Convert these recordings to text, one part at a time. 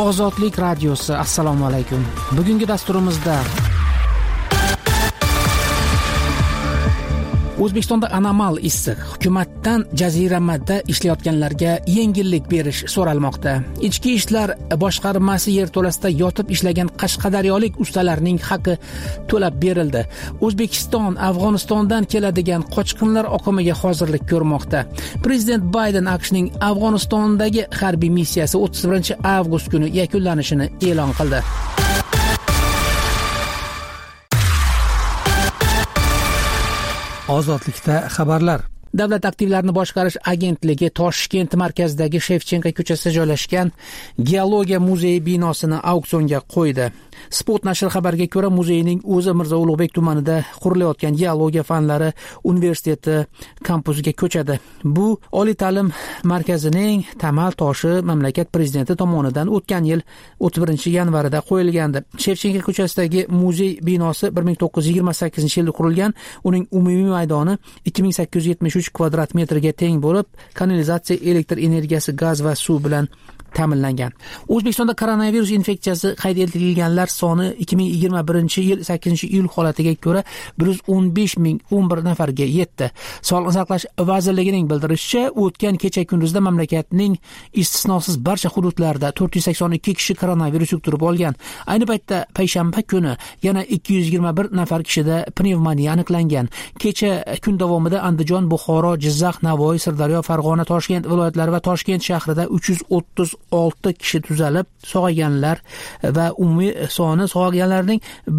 Ozodlik radiosi, assalomu alaykum. Bugungi dasturimizda O'zbekistonda anomal issiq, hukumatdan jaziramada ishlayotganlarga yengillik berish so'ralmoqda. Ichki ishlar boshqarmasi yerto'lasida yotib ishlagan qashqadaryolik ustalarning haqi to'lab berildi. O'zbekiston Afg'onistondan keladigan qochqinlar oqimiga hozirlik ko'rmoqda. Prezident Bayden AQShning Afg'onistondagi harbiy missiyasi 31-avgust kuni yakunlanishini e'lon qildi. Ozodlikda xabarlar. Davlat aktivlarini boshqarish agentligi Toshkent markazidagi Shevchenko ko'chasida joylashgan Geologiya muzeyi binosini auksionga qo'ydi. Spot nashri xabariga ko'ra, muzeyning o'zi Mirzo Ulug'bek tumanida qurilayotgan Geologiya fanlari universiteti kampusiga ko'chadi. Bu oliy ta'lim markazining tamal toshi mamlakat prezidenti tomonidan o'tgan yil 31-yanvarida qo'yilgandi. Shevchenko ko'chasidagi muzey binosi 1928-yilda qurilgan. Uning umumiy maydoni 2873 kvadrat metrga teng bo'lib, kanalizatsiya, elektr energiyasi, gaz va suv bilan ta'minlangan. O'zbekistonda koronavirus infeksiyasi qayd etilganlar soni 2021-yil 8-iyul holatiga ko'ra 115.011 nafarga yetdi. Sog'liqni saqlash vazirligining bildirishicha, o'tgan kecha kunduzda mamlakatning istisnosiz barcha hududlarida 482 kishi koronavirus yuqtirib olgan. Ayni paytda payshanba kuni yana 221 nafar kishida pnevmoniya aniqlangan. Kecha kun davomida Andijon, Buxoro, Jizzax, Navoiy, Sirdaryo, Farg'ona, Toshkent viloyatlari va Toshkent shahrida 336 kishi tuzalib, sog'ayganlar va umumiy soni sog'ayganlarning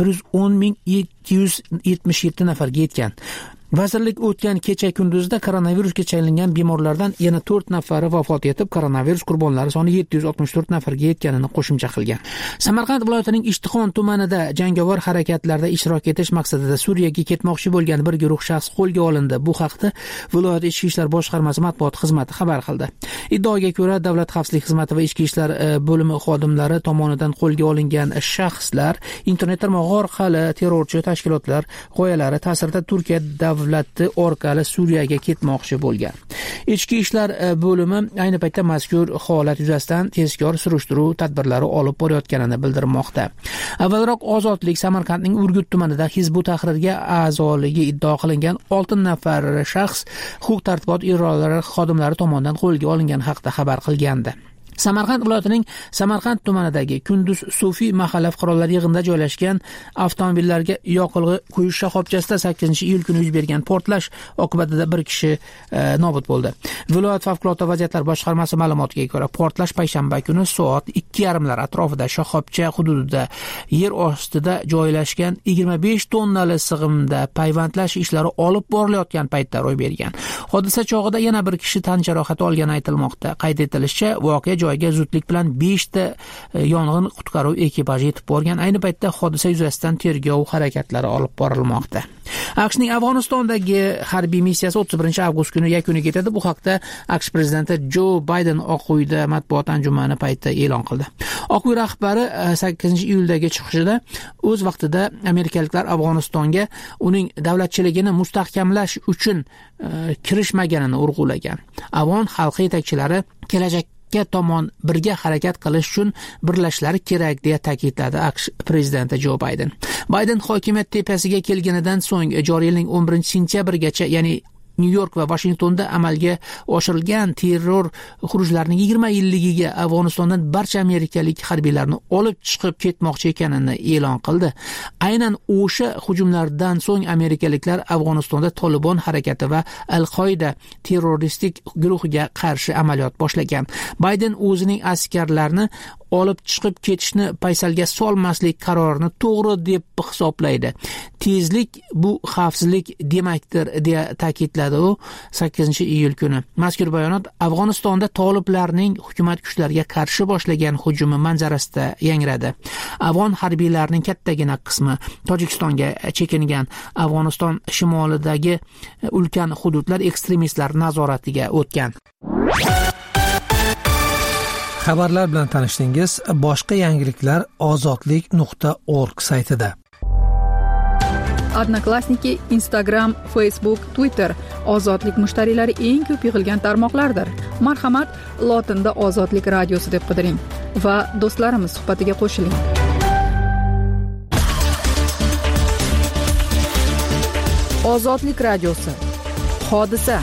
110.277 nafarga yetgan. Vazirlik o'tgan kecha kunduzda koronavirusga chalingan bemorlardan yana 4 nafari vafot etib, koronavirus qurbonlari soni 764 nafarga yetganini qo'shimcha qilgan. Samarqand viloyatining Ishtixon tumanida jangovar harakatlarda ishtirok etish maqsadida Suriyaga ketmoqchi bo'lgan bir guruh shaxs qo'lga olindi. Bu haqda viloyat ichki ishlar boshqarmasi matbuot xizmati xabar qildi. Iddaoga ko'ra, Davlat xavfsizlik xizmati va ichki ishlar bo'limi xodimlari tomonidan qo'lga olingan shaxslar internet tarmog'i orqali terrorchi tashkilotlar g'oyalari ta'sirida Turkiya davlati orqali Suriyaga ketmoqchi bo'lgan. Ichki ishlar bo'limi ayni paytda mazkur holat yuzasidan tezkor surishtiruv tadbirlari olib borayotganini bildirmoqda. Avvalroq Ozodlik Samarqandning Urgut tumanida Hizbut Tahrirga a'zoligi iddao qilingan 6 nafar shaxs huquq-tartibot idoralari xodimlari tomonidan qo'lga olingan haqida xabar qilgandi. Samarqand viloyatining Samarqand tumanidagi Kunduz Sufi mahalla fuqarolar yig'inida joylashgan avtomobillarga yoqilg'i quyish shoxobchasida 8-iyul kuni yuz bergan portlash oqibatida bir kishi nobud bo'ldi. Viloyat favqulodda vaziyatlar boshqarmasi ma'lumotiga ko'ra, portlash payshanba kuni soat 2:30lar atrofida shoxobcha hududida yer ostida joylashgan 25 tonnali sig'imda payvandlash ishlari olib borilayotgan paytda ro'y bergan. Hodisa chog'ida yana bir kishi tan jarohati olgani aytilmoqda. Qayd etilishicha, voqea joyiga zudlik bilan 5 ta yong'in qutqaruv ekipaji yetib borgan. Ayni paytda hodisa yuzasidan tergov harakatlari olib borilmoqda. AQShning Afg'onistondagi harbiy missiyasi 31-avgust kuni yakuniga yetadi. Bu haqda AQSh prezidenti Jo Bayden Oq uyda matbuot anjumani paytida e'lon qildi. Oq uy rahbari 8-iyuldagi chiqishida o'z vaqtida amerikaliklar Afg'onistonga uning davlatchiligini mustahkamlash uchun kirishmaganini urg'ulagan. Afg'on xalqi yetakchilari kelajak tomon birga harakat qilish uchun birlashishlari kerak deya ta'kidladi AQSh prezidenti Jo Bayden. Bayden hokimiyat tepasiga kelganidan so'ng joriy yilning 11-sentyabrigacha, ya'ni New York va Washingtonda amalga oshirilgan terror xurujlarining 20 yilligiga Afg'onistondan barcha amerikalik harbiylarni olib chiqib ketmoqchi ekanini e'lon qildi. Aynan o'sha hujumlardan so'ng amerikaliklar Afg'onistonda Tolibon harakati va Al-Qoida terroristik guruhiga qarshi amaliyot boshlagan. Bayden o'zining askarlarini olib chiqib ketishni paysalga solmaslik qarorini to'g'ri deb hisoblaydi. Tezlik bu xavfsizlik demakdir deya ta'kidladi u 8-iyul kuni. Mazkur bayonot Afg'onistonda toliblarning hukumat kuchlariga qarshi boshlagan hujumi manzarasida yangradi. Afg'on harbiylarining kattagina qismi Tojikistonga chekingan. Afg'oniston shimolidagi ulkan hududlar ekstremistlar nazoratiga o'tgan. Xabarlar bilan tanishdingiz. Boshqa yangiliklar ozodlik.org saytida. Odnoklassniki, Instagram, Facebook, Twitter ozodlik mushtariylari eng ko'p yig'ilgan tarmoqlardir. Marhamat, lotinda Ozodlik radiosi deb qidiring. va do'stlarimiz suhbatiga qo'shiling. Ozodlik radiosi. Hodisa.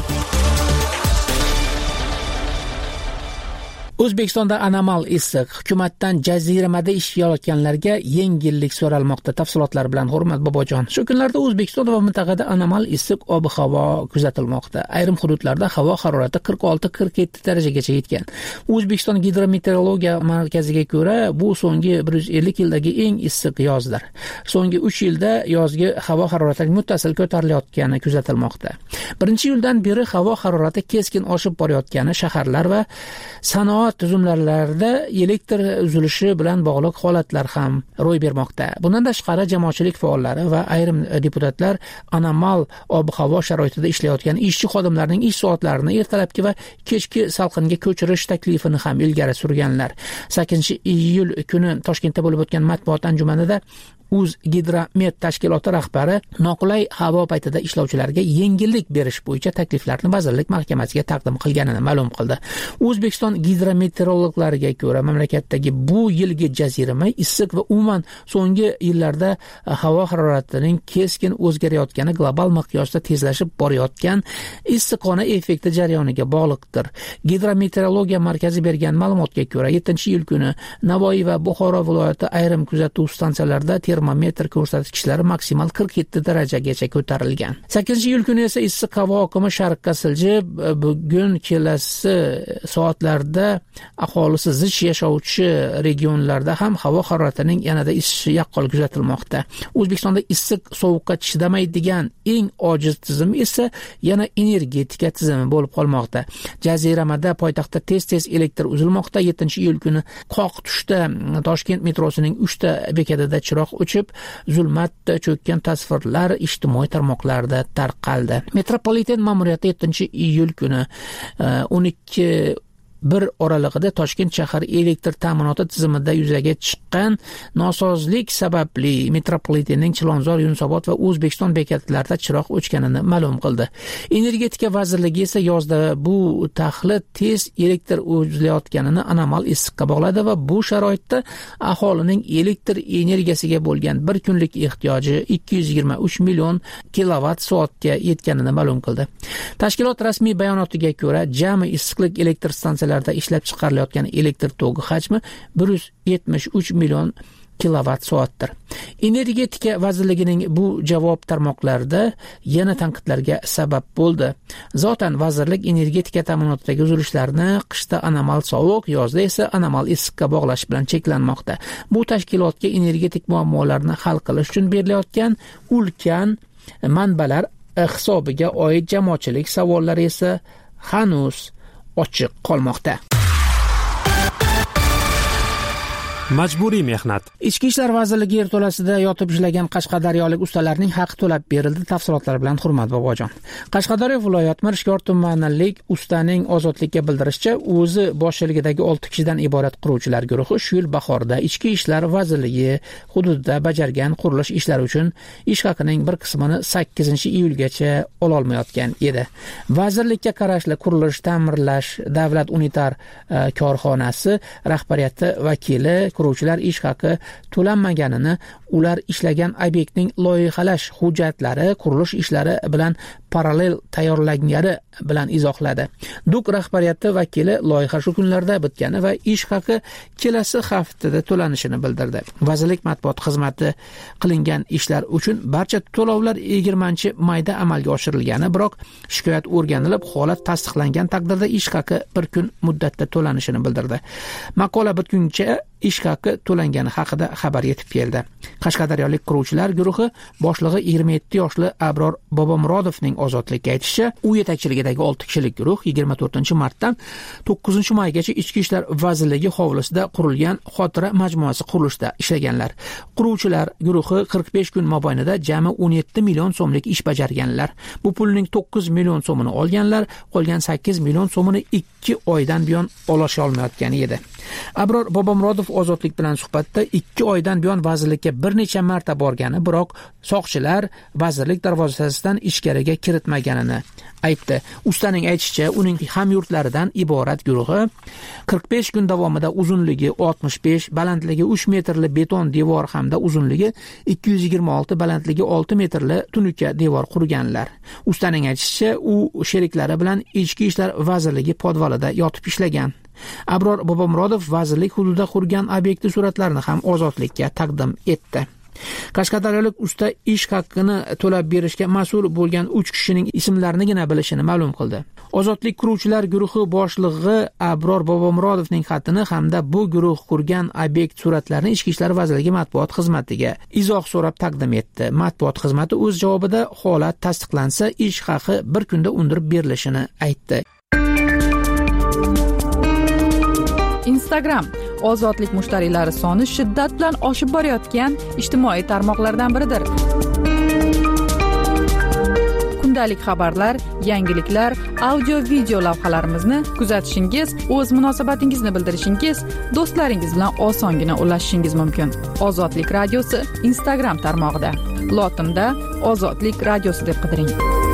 O'zbekistonda anomal issiq, hukumatdan jaziramada ish qilayotganlarga yengillik so'ralmoqda. Tafsilotlar bilan Hurmat Bobojon. Shu kunlarda O'zbekiston va mintaqada anomal issiq ob-havo kuzatilmoqda. Ayrim hududlarda havo harorati 46-47 darajagacha yetgan. O'zbekiston gidrometeorologiya markaziga ko'ra, bu so'nggi 150 yildagi eng issiq yozdir. So'nggi 3 yilda yozgi havo haroratining muttasil ko'tarilayotgani kuzatilmoqda. 1-iyuldan beri havo harorati keskin oshib borayotgani shaharlar va sanoat tuzumlarida elektr uzilishi bilan bog'liq holatlar ham ro'y bermoqda. Bundan tashqari jamoatchilik faollari va ayrim deputatlar anomal ob-havo sharoitida ishlayotgan ishchi xodimlarning ish soatlarini ertalabki va kechki salqinga ko'chirish taklifini ham ilgari surganlar. 8-iyul kuni Toshkentda bo'lib o'tgan matbuot anjumanida O'zgidromet tashkiloti rahbari noqulay havo paytida ishlovchilarga yengillik berish bo'yicha takliflarni vazirlik mahkamasiga taqdim qilganini ma'lum qildi. O'zbekiston gidrometeorologlariga ko'ra, mamlakatdagi bu yilgi jazirama issiq va umuman so'nggi yillarda havo haroratining keskin o'zgarayotgani global miqyosda tezlashib borayotgan issiqxona effekti jarayoniga bog'liqdir. Gidrometeorologiya markazi bergan ma'lumotga ko'ra, 7-iyul kuni Navoiy va Buxoro viloyati ayrim kuzatuv stansiyalarida termometr ko'rsatkichlari maksimal 47 darajagacha ko'tarilgan. 8-iyul kuni esa issiq havo oqimi sharqqa siljib, bugun kelasi soatlarda aholisi zich yashovchi regionlarda ham havo haroratining yanada isishi yaqqol kuzatilmoqda. O'zbekistonda issiq sovuqqa chidamaydigan eng ojiz tizim esa yana energetika tizimi bo'lib qolmoqda. Jaziramada poytaxtda tez-tez elektr uzilmoqda. 7-iyul kuni qoq tushda Toshkent metrosining 3 ta bekatida chiroq o'chib, zulmatda cho'kkan tasvirlar ijtimoiy tarmoqlarda tarqaldi. Metropoliten ma'muriyati 7-iyul kuni 12:1 oralig'ida Toshkent shahar elektr ta'minoti tizimida yuzaga chiqqan nosozlik sababli Metropolitenning Chilonzor, Yunusobod va O'zbekiston bekatlarida chiroq o'chganini ma'lum qildi. Energetika vazirligi esa yozda bu taxlit tez elektr uzilayotganini anomal issiqqa bog'ladi va bu sharoitda aholining elektr energiyasiga bo'lgan bir kunlik ehtiyoji 223 million kilovat soatga yetganini ma'lum qildi. Tashkilot rasmiy bayonotiga ko'ra, jami issiqlik elektr stansiyalari ishlab chiqarilayotgan elektr toki hajmi 173 million kilovat soatdir. Energetika vazirligining bu javob tarmoqlarida yana tanqidlarga sabab bo'ldi. Zotan vazirlik energetika ta'minotidagi uzilishlarni qishda anomal sovuq, yozda esa anomal issiqqa bog'lash bilan cheklanmoqda. Bu tashkilotga energetik muammolarni hal qilish uchun berilayotgan ulkan manbalar hisobiga oid jamoatchilik savollari esa hanuz ochiq qolmoqda. Majburiy mehnat. Ichki ishlar vazirligi yerto'lasida yotib ishlagan qashqadaryolik ustalarning haqi to'lab berildi. Tafsilotlar bilan Hurmat Bobojon. Qashqadaryo viloyat Mirishkor tumanlik ustaning ozodlikka bildirishicha, o'zi boshchiligidagi 6 kishidan iborat quruvchilar guruhi shu yil bahorda Ichki ishlar vazirligi hududida bajargan qurilish ishlari uchun ish haqining bir qismini 8-iyulgacha ola olmayotgan edi. Vazirlikka qarashli qurilish ta'mirlash davlat unitar korxonasi rahbariyati vakili quruvchilar ish haqi to'lanmaganini, ular ishlagan obyektning loyihalash hujjatlari qurilish ishlari bilan parallel tayyorlangani bilan izohladi. Duk rahbariyati vakili loyiha shu kunlarda bitgani va ish haqi kelasi haftada to'lanishini bildirdi. Vazirlik matbuot xizmati qilingan ishlar uchun barcha to'lovlar 20-mayda amalga oshirilgani, biroq shikoyat o'rganilib, holat tasdiqlangan taqdirda ish haqi bir kun muddatda to'lanishini bildirdi. Maqola bitguncha ish haqi to'langani haqida xabar yetib keldi. Qashqadaryolik quruvchilar guruhi boshlig'i 27 yoshli Abror Bobomurodovning ozodlikka aytishicha, u yetakchiligidagi 6 kishilik guruh 24-martdan 9-maygacha Ichki ishlar vazirligi hovlisida qurilgan xotira majmuasi qurilishida ishlaganlar. Quruvchilar guruhi 45 kun mobaynida jami 17 million so'mlik ish bajarganlar. Bu pulning 9 million so'mini olganlar, qolgan 8 million so'mini 2 oydan buyon olasha olmayotgani edi. Abror Bobomurodov Ozodlik bilan suhbatda 2 oydan buyon vazirlikka bir necha marta borgani, biroq soqchilar vazirlik darvozasidan ichkariga kiritmaganini aytdi. Ustaning aytishicha, uning hamyurtlaridan iborat guruhi 45 kun davomida uzunligi 65, balandligi 3 metrli beton devor hamda uzunligi 226, balandligi 6 metrli tunuka devor qurganlar. Ustaning aytishicha, u sheriklari bilan Ichki ishlar vazirligi podvalida yotib ishlagan. Abror Bobomurodov vazirlik hududida qurgan obyekti suratlarini ham Ozodlikka taqdim etdi. Qashqadaryolik usta ish haqqini to'lab berishga mas'ul bo'lgan 3 kishining ismlarini bilishini ma'lum qildi. Ozodlik quruvchilar guruhi boshlig'i Abror Bobomurodovning xatini hamda bu guruh qurgan obyekt suratlarini Ichki ishlar vazirligi matbuot xizmatiga izoh so'rab taqdim etdi. Matbuot xizmati o'z javobida holat tasdiqlansa, ish haqi bir kunda undirib berilishini aytdi. Instagram ozodlik mushtariylari soni shiddat bilan oshib borayotgan ijtimoiy tarmoqlardan biridir. Kundalik xabarlar, yangiliklar, audio-video lavhalarimizni kuzatishingiz, o'z munosabatingizni bildirishingiz, do'stlaringiz bilan osongina ulashishingiz mumkin. Ozodlik radiosi Instagram tarmog'ida. Lotinda Ozodlik radiosi deb qidiring.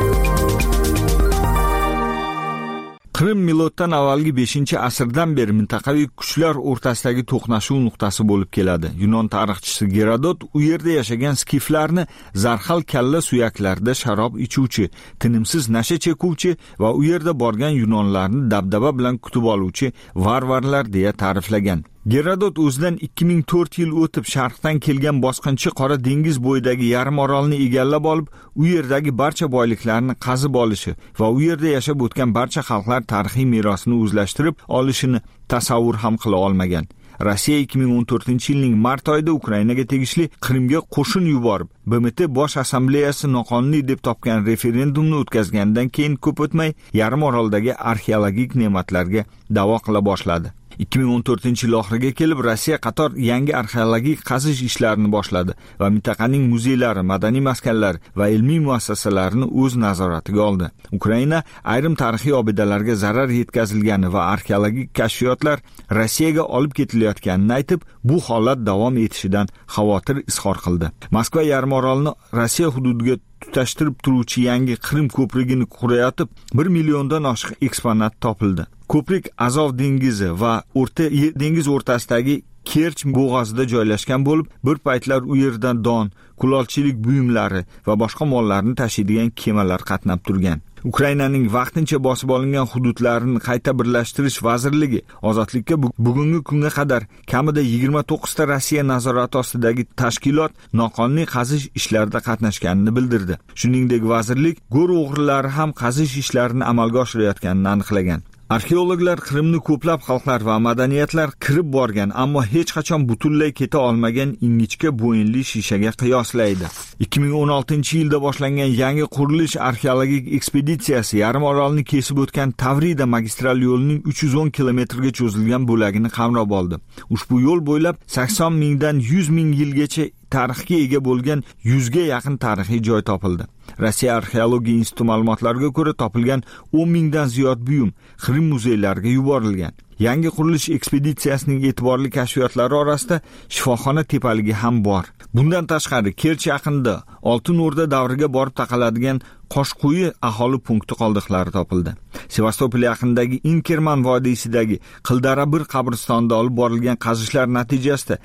Qrim miloddan avvalgi 5-asrdan beri mintaqaviy kuchlar o'rtasidagi to'qnashuv nuqtasi bo'lib keladi. Yunon tarixchisi Gerodot u yerda yashagan skiflarni zarhal kalla suyaklarda sharob ichuvchi, tinimsiz nasha chekuvchi va u yerda borgan yunonlarni dabdaba bilan kutib oluvchi varvarlar deya ta'riflagan. Gerodot o'zidan 2004 yil o'tib sharqdan kelgan bosqinchi Qora dengiz bo'yidagi yarim orolni egallab olib, u yerdagi barcha boyliklarni qazib olishi va u yerda yashab o'tgan barcha xalqlar tarixiy merosini o'zlashtirib olishini tasavvur ham qila olmagan. Rossiya 2014-yilning mart oyida Ukrainaga tegishli Qrimga qo'shin yuborib, BMT bosh assambleyasi noqonuniy deb topgan referendumni o'tkazgandan keyin ko'p o'tmay yarim oroldagi arxeologik ne'matlarga da'vo qila boshladi. 2014-yil oxiriga kelib Rossiya qator yangi arxeologik qazish ishlarini boshladi va mintaqaning muzeylari, madaniy maskanlar va ilmiy muassasalarini o'z nazoratiga oldi. Ukraina ayrim tarixiy obidalarga zarar yetkazilgani va arxeologik kashfiyotlar Rossiyaga olib ketilayotganini aytib, bu holat davom etishidan xavotir izhor qildi. Moskva yarim orolni Rossiya hududiga tutashtirib turuvchi yangi Qrim ko'prigini qurayotib 1 milliondan oshiq eksponat topildi. Ko'prik Azov dengizi va O'rta dengiz o'rtasidagi Kerch bo'g'ozida joylashgan bo'lib, bir paytlar u yerdan don, kulolchilik buyumlari va boshqa mollarni tashiydigan kemalar qatnab turgan. Ukrainaning vaqtincha bosib olingan hududlarini qayta birlashtirish vazirligi ozodlikka bugungi kunga qadar kamida 29 ta Rossiya nazorati ostidagi tashkilot noqonuniy qazish ishlarida qatnashganini bildirdi. Shuningdek, vazirlik go'r o'g'rilari ham qazish ishlarini amalga oshirayotganini aniqlagan. Arxeologlar Qrimni ko'plab xalqlar va madaniyatlar kirib borgan, ammo hech qachon butunlay keta olmagan ingichka bo'yinli shishaga qiyoslaydi. 2016-yilda boshlangan yangi qurilish arxeologik ekspeditsiyasi yarim orolni kesib o'tgan Tavrida magistral yo'lining 310 kilometrga cho'zilgan bo'lagini qamrab oldi. Ushbu yo'l bo'ylab 80 mingdan 100 ming yilgacha tarixga ega bo'lgan 100 ga yaqin tarixiy joy topildi. Rossiya arxeologiya instituti ma'lumotlariga ko'ra topilgan 10 mingdan ziyod buyum Qrim muzeylariga yuborilgan. Yangi qurilish ekspeditsiyasining e'tiborli kashfiyotlari orasida shifoxona tepaligi ham bor. Bundan tashqari Kerch yaqinida Oltin O'rda davriga borib taqaladigan Qoshquyi aholi punkti qoldiqlari topildi. Sevastopol yaqinidagi Inkerman vodiysidagi Qildara 1 qabristonida olib borilgan qazishlar natijasida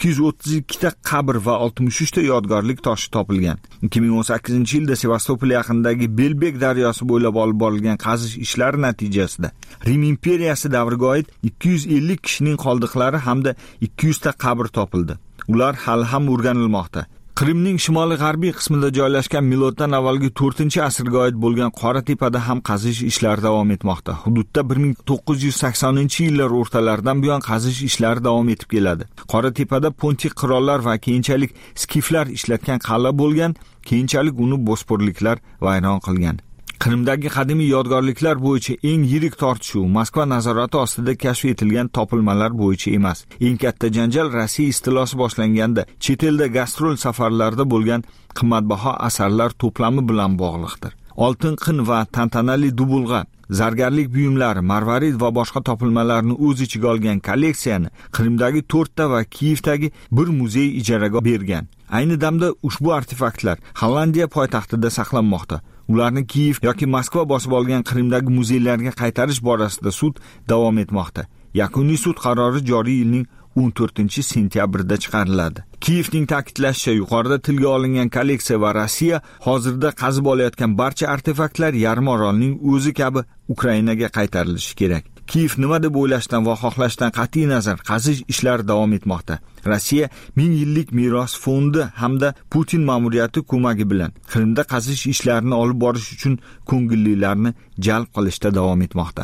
232 ta qabr va 63 ta yodgorlik toshi topilgan. 2018-yilda Sevastopol yaqinidagi Belbek daryosi bo'ylab olib borilgan qazish ishlari natijasida Rim imperiyasi davriga oid 250 kishining qoldiqlari hamda 200 ta qabr topildi. Ular hali ham o'rganilmoqda. Qrimning shimoliy-g'arbiy qismida joylashgan miloddan avvalgi 4-asrga oid bo'lgan Qora tepada ham qazish ishlari davom etmoqda. Hududda 1980-yillar o'rtalaridan buyon qazish ishlari davom etib keladi. Qora tepada Pontik qirollar va keyinchalik skiflar ishlatgan qal'a bo'lgan, keyinchalik uni bosporliklar vayron qilgan. Qrimdagi qadimiy yodgorliklar bo'yicha eng yirik tortishuv Moskva nazorati ostida kashf etilgan topilmalar bo'yicha emas. Eng katta janjal Rossiya istilosi boshlanganda chet elda gastrol safarlarda bo'lgan qimmatbaho asarlar to'plami bilan bog'liqdir. oltin qin va tantanali dubulg'a, zargarlik buyumlari, marvarid va boshqa topilmalarni o'z ichiga olgan kolleksiyani Qrimdagi 4 ta va Kiyevdagi bir muzey ijaraga bergan. Ayni damda ushbu artefaktlar Hollandiya poytaxtida saqlanmoqda. Ularni Kiyev yoki Moskva bosib olgan Qrimdagi muzeylarga qaytarish borasida sud davom etmoqda. Yakuniy sud qarori joriy yilning 14-sentyabrida chiqariladi. Kiyevning ta'kidlashicha, yuqorida tilga olingan kolleksiya va Rossiya hozirda qazib olayotgan barcha artefaktlar yarim orolning o'zi kabi Ukrainaga qaytarilishi kerak. Kiyev nima deb o'ylashdan va xohlashdan qat'iy nazar qazish ishlari davom etmoqda. Rossiya 1000 yillik meros fondi hamda Putin ma'muriyati ko'magi bilan Qrimda qazish ishlarini olib borish uchun ko'ngillilarni jalb qilishda davom etmoqda.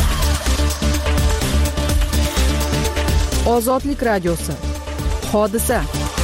Ozodlik radiosi. Hodisa.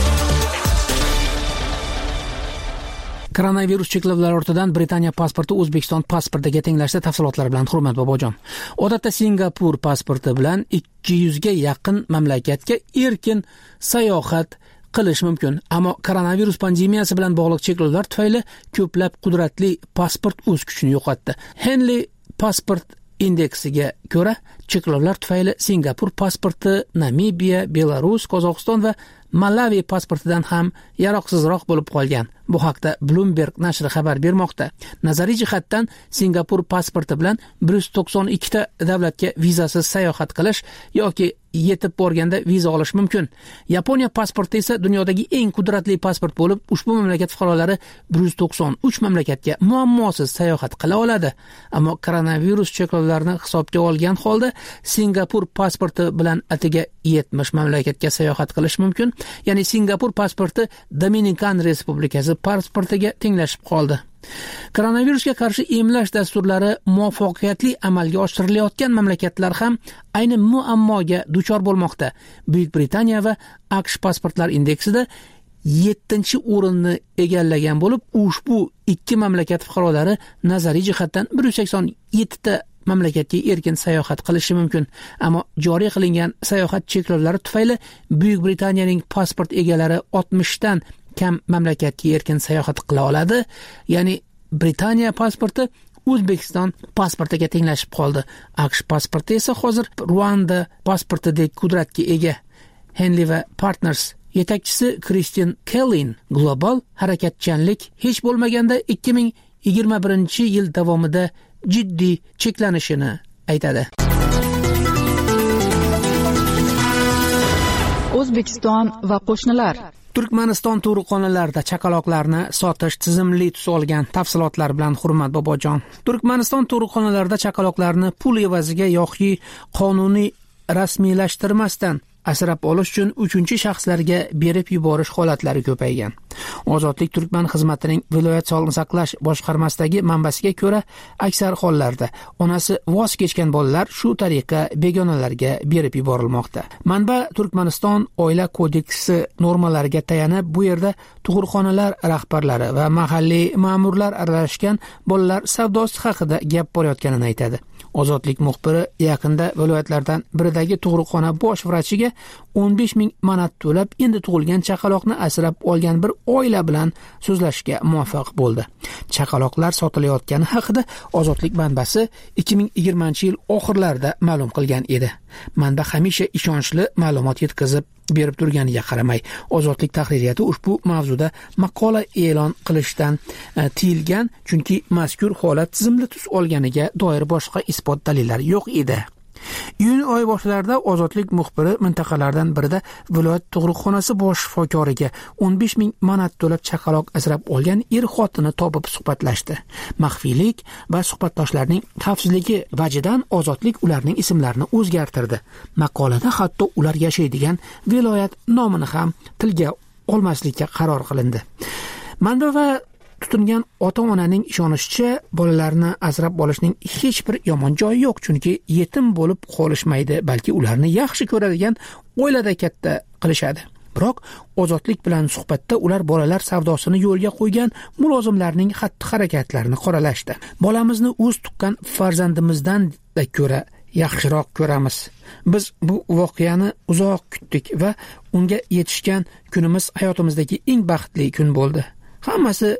Koronavirus cheklovlari ortidan Britaniya pasporti O'zbekiston pasportiga tenglashdi. Tafsilotlar bilan Hurmat bobojon. Odatda Singapur pasporti bilan 200 ga yaqin mamlakatga erkin sayohat qilish mumkin. Ammo koronavirus pandemiyasi bilan bog'liq cheklovlar tufayli ko'plab qudratli pasport o'z kuchini yo'qotdi. Henley pasport indeksiga ko'ra, cheklovlar tufayli Singapur pasporti Namibiya, Belarus, Qozog'iston va Malawi pasportidan ham yaroqsizroq bo'lib qolgan. Bu haqda Bloomberg nashri xabar bermoqda. Nazariy jihatdan Singapur pasporti bilan 192 ta davlatga vizasiz sayohat qilish yoki yetib borganda viza olish mumkin. Yaponiya pasporti esa dunyodagi eng qudratli pasport bo'lib, ushbu mamlakat fuqarolari 193 mamlakatga muammosiz sayohat qila oladi. Ammo koronavirus cheklovlarini hisobga olgan holda Singapur pasporti bilan atiga 70 mamlakatga sayohat qilish mumkin. Ya'ni Singapur pasporti Dominikan Respublikasi pasportiga tenglashib qoldi. Koronavirusga qarshi emlash dasturlari muvaffaqiyatli amalga oshirilayotgan mamlakatlar ham ayni muammoga duchor bo'lmoqda. Buyuk Britaniya va AQSh pasportlar indeksida 7-o'rinni egallagan bo'lib, ushbu ikki mamlakat fuqarolari nazariy jihatdan 187 ta mamlakatga erkin sayohat qilishi mumkin. Ammo joriy qilingan sayohat cheklovlari tufayli Buyuk Britaniyaning pasport egalari 60 dan kam mamlakatga erkin sayohat qila oladi. Ya'ni Britaniya pasporti O'zbekiston pasportiga tenglashib qoldi. AQSh pasporti esa hozir Ruanda pasportidek qudratga ega. Henley va Partners yetakchisi Christian Kellin global harakatchanlik hech bo'lmaganda 2021-yil davomida jiddiy cheklanishini aytadi. O'zbekiston va qo'shnilar. Turkmaniston tug'ruqxonalarida chaqaloqlarni sotish tizimli tus olgan. Tafsilotlar bilan Hurmat bobojon. Turkmaniston tug'ruqxonalarida chaqaloqlarni pul evaziga yoki qonuniy rasmiylashtirmasdan asrab olish uchun 3-shaxslarga berib yuborish holatlari ko'paygan. Ozodlik Turkman xizmatining viloyat sog'liqni saqlash boshqarmasidagi manbasiga ko'ra, aksar hollarda onasi voz kechgan bolalar shu tariqa begonalarga berib yuborilmoqda. Manba Turkmaniston oila kodeksi normalariga tayanib, bu yerda tug'ruqxonalar rahbarlari va mahalliy ma'murlar aralashgan bolalar savdosi haqida gap borayotganini aytadi. Ozodlik muxbiri yaqinda viloyatlardan biridagi tug'ruqxona bosh vrachiga 15 ming manat to'lab, endi tug'ilgan chaqaloqni asrab olgan bir oila bilan so'zlashishga muvaffaq bo'ldi. Chaqaloqlar sotilayotgani haqida Ozodlik manbasi 2020-yil oxirlarida ma'lum qilgan edi. Manba hamisha ishonchli ma'lumot yetkazib berib turganiga qaramay, Ozodlik tahririyati ushbu mavzuda maqola e'lon qilishdan tiyilgan, chunki mazkur holat tizimli tus olganiga doir boshqa isbot dalillar yo'q edi. Iyun oyi boshlarida Ozodlik muxbiri mintaqalardan birida viloyat tug'ruqxonasi bosh shifokoriga 15 ming manat to'lab chaqaloq asrab olgan er-xotini topib suhbatlashdi. Maxfiylik va suhbatdoshlarning xavfsizligi vajidan Ozodlik ularning ismlarini o'zgartirdi. Maqolada hatto ular yashaydigan viloyat nomini ham tilga olmaslikka qaror qilindi. Manba va tutingan ota-onaning ishonishicha, bolalarni asrab olishning hech bir yomon joyi yo'q, chunki yetim bo'lib qolishmaydi, balki ularni yaxshi ko'radigan oilada katta qilishadi. Biroq Ozodlik bilan suhbatda ular bolalar savdosini yo'lga qo'ygan mulozimlarning xatti-harakatlarini qoralashdi. Bolamizni o'z tuqqan farzandimizdan da ko'ra yaxshiroq ko'ramiz. Biz bu voqeani uzoq kutdik va unga yetishgan kunimiz hayotimizdagi eng baxtli kun bo'ldi. Hammasi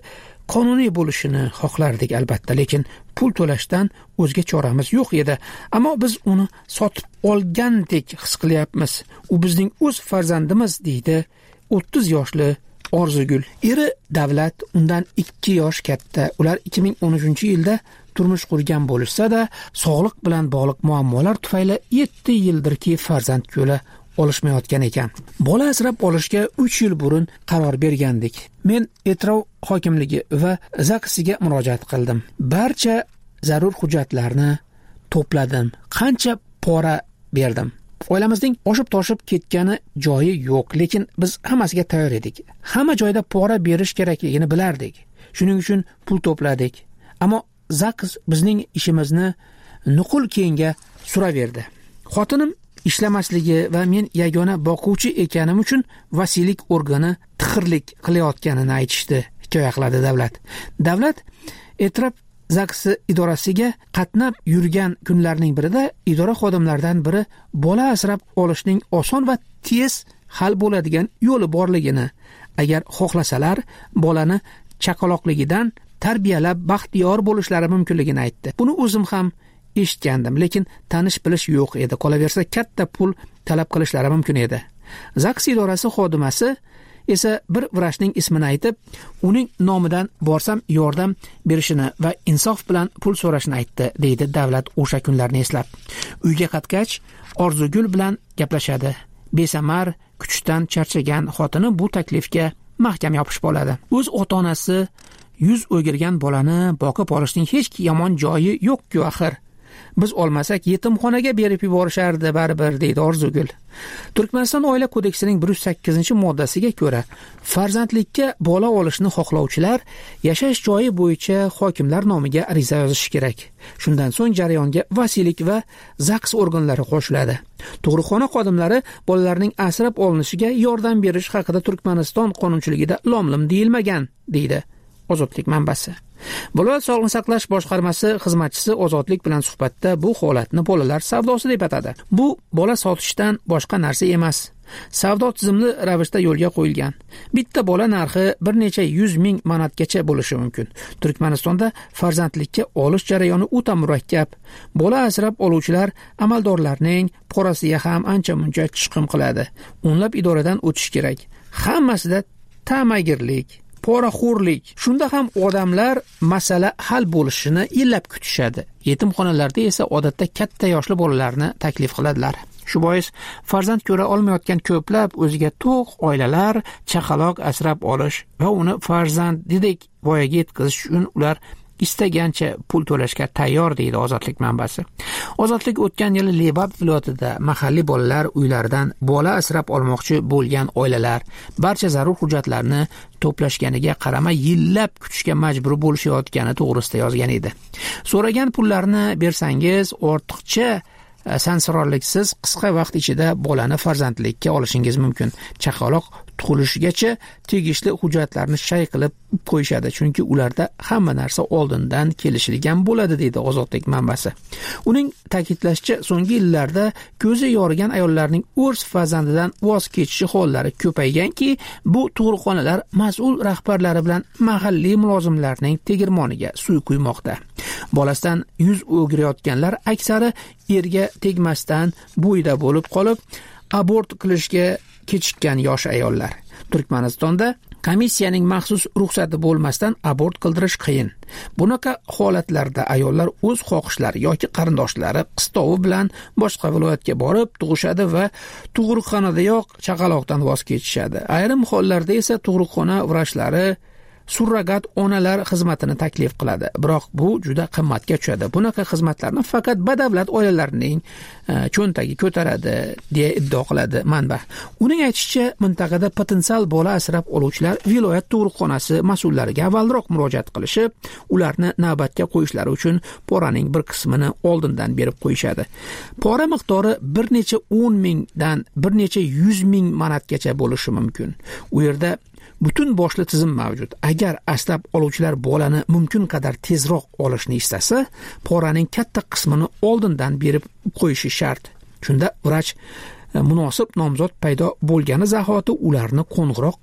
qonuniy bo'lishini xohlardik albatta, lekin pul to'lashdan o'zga choramiz yo'q edi. Ammo biz uni sotib olgandek his qilyapmiz. U bizning o'z farzandimiz, deydi 30 yoshli Orzugul. Eri Davlat undan 2 yosh katta. Ular 2013-yilda turmush qurgan bo'lsa-da, sog'liq bilan bog'liq muammolar tufayli 7 yildirki farzand ko'la olishmayotgan ekan. Bola asrab olishga 3 yil burun qaror bergandik. Men Etrov hokimligi va ZAGSiga murojaat qildim. Barcha zarur hujjatlarni to'pladim. Qancha pora berdim. Oilamizning oshib-toshib ketgani joyi yo'q, lekin biz hammasiga tayyor edik. Hamma joyda pora berish kerakligini bilardik. Shuning uchun pul to'pladik. Ammo ZAGS bizning ishimizni nuqul keyinga suraverdi. Xotinim ishlamasligi va men yagona boquvchi ekanim uchun vasiylik organi tixirlik qilayotganini aytishdi, hikoya qiladi Davlat. Davlat Etrab ZAGS idorasiga qatnab yurgan kunlarning birida idora xodimlaridan biri bola asrab olishning oson va tez hal bo'ladigan yo'li borligini, agar xohlasalar bolani chaqaloqligidan tarbiyalab baxtiyor bo'lishlari mumkinligini aytdi. Buni o'zim ham eshitgandim, lekin tanish bilish yo'q edi. Qolaversa katta pul talab qilishlari mumkin edi. ZAGS idorasi xodimasi esa bir vrachning ismini aytib, uning nomidan borsam yordam berishini va insof bilan pul so'rashini aytdi, deydi Davlat o'sha kunlarni eslab. Uyga qaytgach, Orzugul bilan gaplashadi. Besamar, kuchdan charchagan xotini bu taklifga mahkam yopishib oladi. O'z ota-onasi yuz o'girgan bolani boqib olishning hech yomon joyi yo'q-ku axir. Biz olmasak yetimxonaga berib yuborishardi baribir, deydi Orzugul. Turkmaniston Oila kodeksining 108-moddasiga ko'ra, farzandlikka bola olishni xohlovchilar yashash joyi bo'yicha hokimlar nomiga ariza yozishi kerak. Shundan so'ng jarayonga vasiylik va ZAGS organlari qo'shiladi. Tug'ruqxona xodimlari bolalarning asrab olinishiga yordam berish haqida Turkmaniston qonunchiligida lom-lim deyilmagan, deydi Ozodlik manbasi. Viloyat Sog'liqni saqlash boshqarmasi xizmatchisi Ozodlik bilan suhbatda bu holatni bolalar savdosi deb atadi. Bu bola sotishdan boshqa narsa emas. Savdo tizimli ravishda yo'lga qo'yilgan. Bitta bola narxi bir necha 100 ming manatgacha bo'lishi mumkin. Turkmanistonda farzandlikka olish jarayoni o'ta murakkab. Bola asrab oluvchilar amaldorlarning porasiga ham ancha-muncha chiqim qiladi. O'nlab idoradan o'tish kerak. Hammasida ta'magirlik, poraxo'rlik. Shunda ham odamlar masala hal bo'lishini yillab kutishadi. Yetimxonalarda esa odatda katta yoshli bolalarni taklif qiladilar. Shu bois farzand ko'ra olmayotgan ko'plab o'ziga to'q oilalar chaqaloq asrab olish va uni farzandidek voyaga yetkazish uchun ular istagancha pul to'lashga tayyor, deydi Ozodlik manbasi. Ozodlik o'tgan yili Lebab viloyatida mahalliy bolalar uylaridan bola asrab olmoqchi bo'lgan oilalar barcha zarur hujjatlarni to'plashganiga qaramay yillab kutishga majbur bo'lishayotgani to'g'risida yozgan edi. So'ragan pullarni bersangiz, ortiqcha sansirorliksiz qisqa vaqt ichida bolani farzandlikka olishingiz mumkin. Chaqaloq tug'ilishigacha tegishli hujjatlarni shay qilib qo'yishadi, chunki ularda hamma narsa oldindan kelishilgan bo'ladi, deydi Ozodlik manbasi. Uning ta'kidlashicha, so'nggi yillarda ko'zi yorigan ayollarning o'z farzandidan voz kechishi hollari ko'payganki, bu tug'ruqxonalar mas'ul rahbarlari bilan mahalliy mulozimlarning tegirmoniga suv quymoqda. Bolasidan yuz o'girayotganlar aksari erga tegmasdan bo'yda bo'lib qolib, abort qilishga kechikkan yosh ayollar. Turkmanistonda komissiyaning maxsus ruxsati bo'lmasdan abort qildirish qiyin. Bunaqa holatlarda ayollar o'z xohishlari yoki qarindoshlari qistovi bilan boshqa viloyatga borib tug'ishadi va tug'ruqxonadayoq chaqaloqdan voz kechishadi. Ayrim hollarda esa tug'ruqxona vrachlari surrogat onalar xizmatini taklif qiladi. Biroq bu juda qimmatga tushadi. Bunaqa xizmatlarni faqat badavlat oilalarning cho'ntagi ko'taradi, deya iddao qiladi manba. Uning aytishicha, mintaqada potensial bola asrab oluvchilar viloyat tug'ruqxonasi mas'ullariga avvalroq murojaat qilishib, ularni navbatga qo'yishlari uchun poraning bir qismini oldindan berib qo'yishadi. Pora miqdori bir necha 10 mingdan bir necha 100 ming manatgacha bo'lishi mumkin. U yerda butun boshli tizim mavjud. Agar asrab oluvchilar bolani mumkin qadar tezroq olishni istasa, poraning katta qismini oldindan berib qo'yishi shart. Shunda vrach munosib nomzod paydo bo'lgani zahoti ularni qo'ng'iroq qilib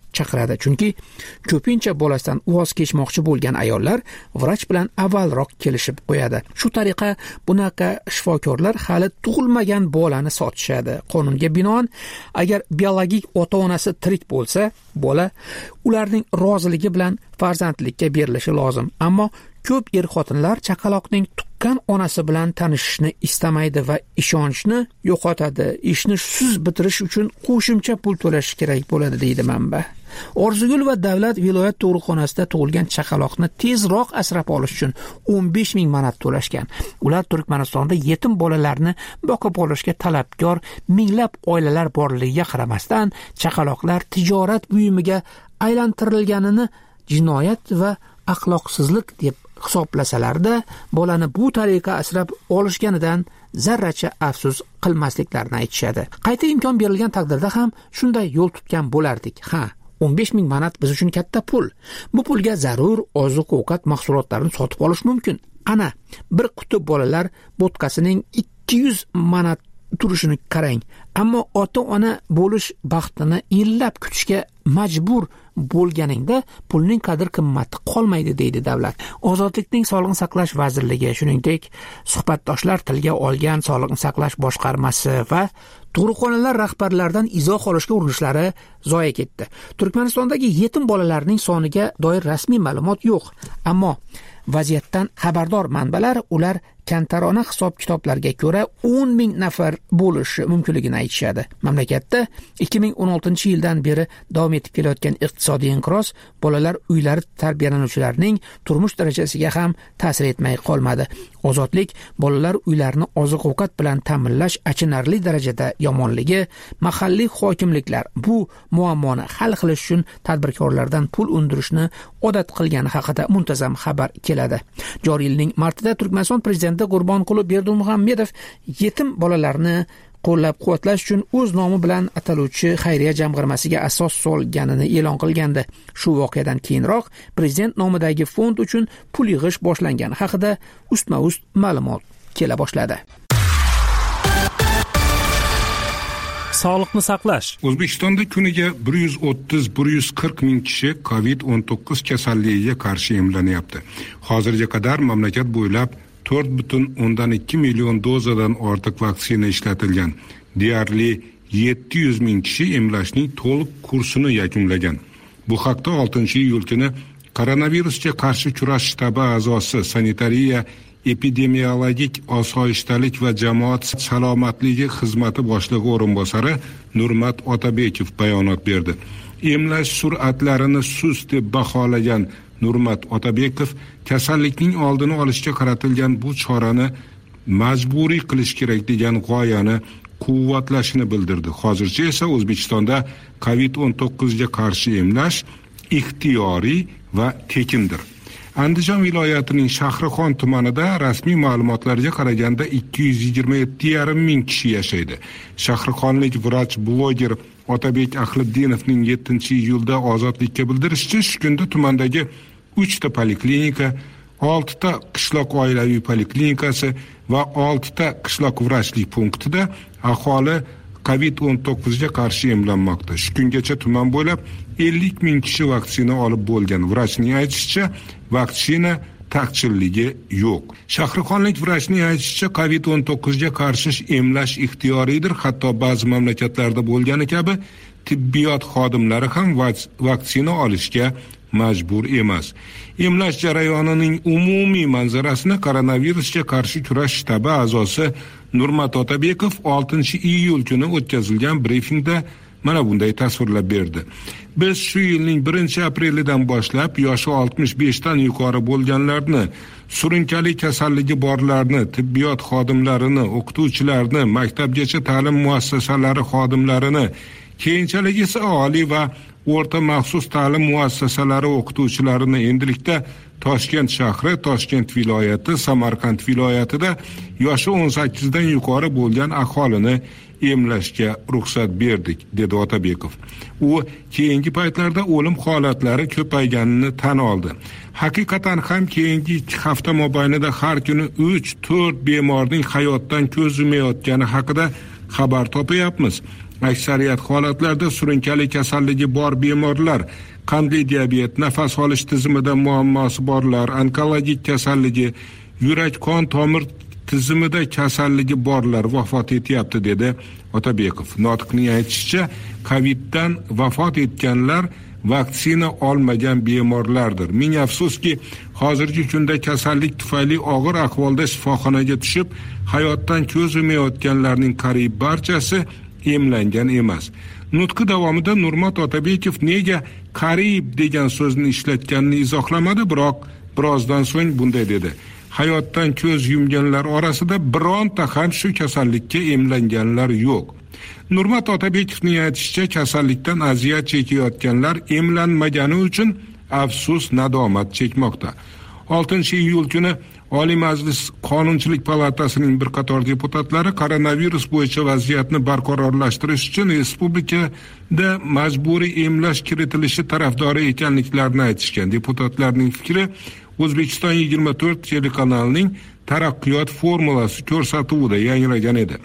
chaqiradi. Chunki ko'pincha bolasidan voz kechmoqchi bo'lgan ayollar vrach bilan avvalroq kelishib qo'yadi. Shu tariqa bunaqa shifokorlar hali tug'ilmagan bolani sotishadi. Qonunga binoan, agar biologik ota-onasi tirik bo'lsa, bola ularning roziligi bilan farzandlikka berilishi lozim. Ammo ko'p er-xotinlar chaqaloqning tuqqan onasi bilan tanishishni istamaydi va ishonchni yo'qotadi. Ishni shusiz bitirish uchun qo'shimcha pul to'lash kerak bo'ladi, deydi manba. Orzugul va Davlat viloyat tug'ruqxonasida tug'ilgan chaqaloqni tezroq asrab olish uchun 15,000 manat to'lashgan. Ular Turkmanistonda yetim bolalarni boqib olishga talabgor minglab oilalar borligiga qaramasdan, chaqaloqlar tijorat buyumiga aylantirilganini jinoyat va axloqsizlik deb hisoblasalarda, bolani bu tariqa asrab olishganidan zarracha afsus qilmasliklarini aytishadi. Qayta imkon berilgan taqdirda ham shunday yo'l tutgan bo'lardik. 15,000 manat biz uchun katta pul. Bu pulga zarur oziq-ovqat mahsulotlarini sotib olish mumkin. Ana, bir quti bolalar bo'tkasining 200 manat turishini qarang. Ammo ota-ona bo'lish baxtini yillab kutishga majbur bo'lganingda pulning qadr-qimmati qolmaydi, deydi davlat. Ozodlikning Sog'liqni saqlash vazirligi, shuningdek, suhbatdoshlar tilga olgan Sog'liqni saqlash boshqarmasi va tug'ruqxonalar rahbarlaridan izoh olishga urinishlari zoya ketdi. Turkmanistondagi yetim bolalarning soniga doir rasmiy ma'lumot yo'q, ammo vaziyatdan xabardor manbalar ular kantarona hisob-kitoblarga ko'ra 10,000 nafar bo'lishi mumkinligini aytishadi. Mamlakatda 2016-yildan beri davom etib kelayotgan iqtisodiy inqiroz bolalar uylari tarbiyalanuvchilarining turmush darajasiga ham ta'sir etmay qolmadi. Ozodlik bolalar uylarini oziq-ovqat bilan ta'minlash achinarli darajada yomonligi, mahalliy hokimliklar bu muammoni hal qilish uchun tadbirkorlardan pul undirishni odat qilgani haqida muntazam xabar keladi. Joriy yilning martida Turkmaniston prezidenti Qurbonquli Berdimuhamedov yetim bolalarni qo'llab-quvvatlash uchun o'z nomi bilan ataluvchi xayriya jamg'armasiga asos solganini e'lon qilgandi. Shu voqeadan keyinroq prezident nomidagi fond uchun pul yig'ish boshlangani haqida ustma-ust ma'lumot kela boshladi. Sog'liqni saqlash. O'zbekistonda kuniga 130-140 ming kishi COVID-19 kasalligiga qarshi emlanyapti. Hozirga qadar mamlakat bo'ylab 4,2 million dozadan ortiq vaksina ishlatilgan. Deyarli 700 ming kishi emlashning to'liq kursini yakunlagan. Bu haqda 6-iyul kuni koronavirusga qarshi kurash shtabi a'zosi, sanitariya, epidemiologik osoyishtalik va jamoat salomatligi xizmati boshlig'i o'rinbosari Nurmat Otabekov bayonot berdi. Emlash sur'atlarini sust deb baholagan Nurmat Otabekov kasallikning oldini olishga qaratilgan bu chorani majburiy qilish kerak degan g'oyani quvvatlashini bildirdi. Hozircha esa O'zbekistonda COVID-19 ga qarshi emlash ixtiyoriy va tekindir. Andijon viloyatining Shahrixon tumanida rasmiy ma'lumotlarga qaraganda 227,5 ming kishi yashaydi. Shahrixonlik vrach bloger Otabek Ahlidinovning 7-iyulda ozodlikka bildirishicha, shu kunda tumandagi 3 ta poliklinika, 6 ta qishloq oilaviy poliklinikasi va 6 ta qishloq vrachlik punktida aholi COVID-19 ga qarshi emlanmoqda. Shu kungacha tuman bo'ylab 50 ming kishi vaksina olib bo'lgan. Vrachning aytishicha, vaksina taqchilligi yo'q. Shahrixonlik vrachning aytishicha, COVID-19 ga qarshi emlash ixtiyoriydir. Hatto ba'zi mamlakatlarda bo'lgani kabi tibbiyot xodimlari ham vaksina olishga majbur emas. Emlash jarayonining umumiy manzarasini koronavirusga qarshi kurash shtabi a'zosi Nurmat Otabekov 6-iyul kuni o'tkazilgan brifingda mana bunday tasvirlab berdi. Biz shu yilning 1-aprelidan boshlab yoshi 65 dan yuqori bo'lganlarni, surunkali kasalligi borlarni, tibbiyot xodimlarini, o'qituvchilarni, maktabgacha ta'lim muassasalari xodimlarini, keyinchalik esa oliy va o'rta maxsus ta'lim muassasalari o'qituvchilarini endilikda Toshkent shahri, Toshkent viloyati, Samarqand viloyatida yoshi 18 dan yuqori bo'lgan aholini emlashga ruxsat berdik, dedi Otabekov. U keyingi paytlarda o'lim holatlari ko'payganini tan oldi. Haqiqatan ham keyingi 2 hafta mobaynida har kuni 3-4 bemorning hayotdan ko'z yumayotgani haqida xabar topayapmiz. Aksariyat holatlarda surunkali kasalligi bor bemorlar, qandli diabet, nafas olish tizimida muammosi borlar, onkologik kasalligi, yurak-qon tomir tizimida kasalligi borlar vafot etyapti, dedi Otabekov. Notiqning aytishicha, Coviddan vafot etganlar vaksina olmagan bemorlardir. Ming afsuski, hozirgi kunda kasallik tufayli og'ir ahvolda shifoxonaga tushib, hayotdan ko'z yumayotganlarning qariyb barchasi emlangan emas. Nutqi davomida Nurmat Otabekov nega qariyb degan so'zni ishlatganini izohlamadi, biroq birozdan so'ng bunday dedi: hayotdan ko'z yumganlar orasida bironta ham shu kasallikka emlanganlar yo'q. Nurmat Otabekovning aytishicha, kasallikdan aziyat chekayotganlar emlanmagani uchun afsus, nadomat chekmoqda. 6-iyul kuni Oliy Majlis Qonunchilik palatasining bir qator deputatlari koronavirus bo'yicha vaziyatni barqarorlashtirish uchun respublikada majburiy emlash kiritilishi tarafdori ekanliklarini aytishgan. Deputatlarning fikri O'zbekiston 24 telekanalining taraqqiyot formulasi ko'rsatuvida yangragan edi.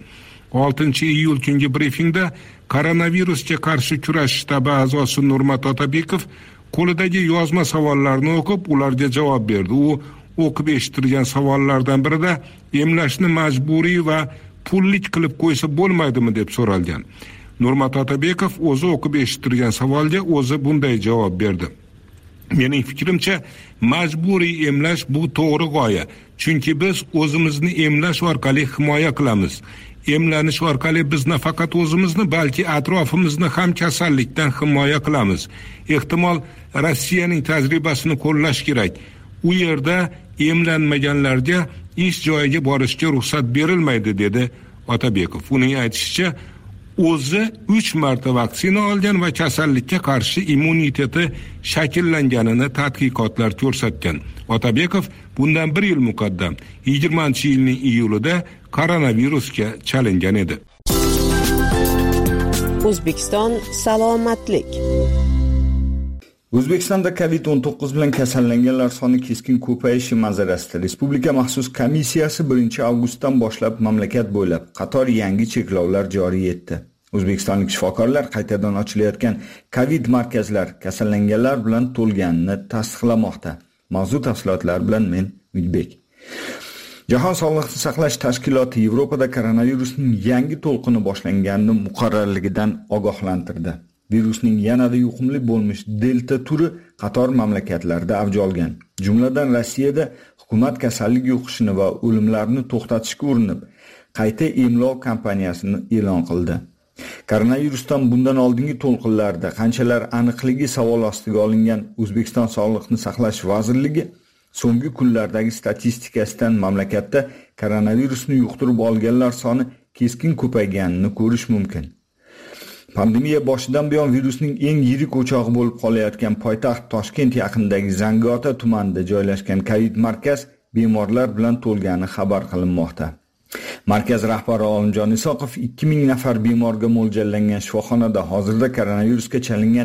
6-iyul kungi brifingda koronavirusga qarshi kurash shtabi a'zosi Nurmat Otabekov qo'lidagi yozma savollarni o'qib, ularga javob berdi. U o'qib eshittirgan savollardan birida emlashni majburiy va pullik qilib qo'ysa bo'lmaydimi deb so'ralgan. Nurmat Otabekov o'zi o'qib eshittirgan savolga o'zi bunday javob berdi: mening fikrimcha, majburiy emlash bu to'g'ri g'oya. Chunki biz o'zimizni emlash orqali himoya qilamiz. Emlanish orqali biz nafaqat o'zimizni, balki atrofimizni ham kasallikdan himoya qilamiz. Ehtimol Rossiyaning tajribasini qo'llash kerak. U yerda emlanmaganlarga ish joyiga borishga ruxsat berilmaydi, dedi Otabekov. Uning aytishicha, o'zi 3 marta vaksina olgan va kasallikka qarshi immuniteti shakllanganini tadqiqotlar ko'rsatgan. Otabekov bundan 1 yil muqaddam 20-yilning iyulida koronavirusga chalingan edi. O'zbekiston salomatlik. O'zbekistonda COVID-19 bilan kasallanganlar soni keskin ko'payishi manzarasida Respublika maxsus komissiyasi 1-avgustdan boshlab mamlakat bo'ylab qator yangi cheklovlar joriy etdi. O'zbekistonlik shifokorlar qaytadan ochilayotgan COVID markazlar kasallanganlar bilan to'lganini tasdiqlamoqda. Mavzu tafsilotlar bilan men Mudbek. Jahon sog'liqni saqlash tashkiloti Yevropada koronavirusning yangi to'lqini boshlanganini muqarrarligidan ogohlantirdi. Virusning yanada yuqumli bo'lmish delta turi qator mamlakatlarda avj olgan. Jumladan Rossiyada hukumat kasallik yuqishini va o'limlarni to'xtatishga urinib, qayta emlov kampaniyasini e'lon qildi. Koronavirusdan bundan oldingi to'lqinlarda qanchalar aniqligi savol ostiga olingan O'zbekiston Sog'liqni saqlash vazirligi so'nggi kunlardagi statistikasidan mamlakatda koronavirusni yuqtirib olganlar soni keskin ko'payganini ko'rish mumkin. Pandemiya boshidan buyon virusning eng yirik o'chog'i bo'lib qolayotgan poytaxt Toshkent yaqinidagi Zangiota tumanida joylashgan COVID markaz bemorlar bilan to'lgani xabar qilinmoqda. Markaz rahbari Olimjon Isoqov 2000 nafar bemorga mo'ljallangan shifoxonada hozirda koronavirusga chalingan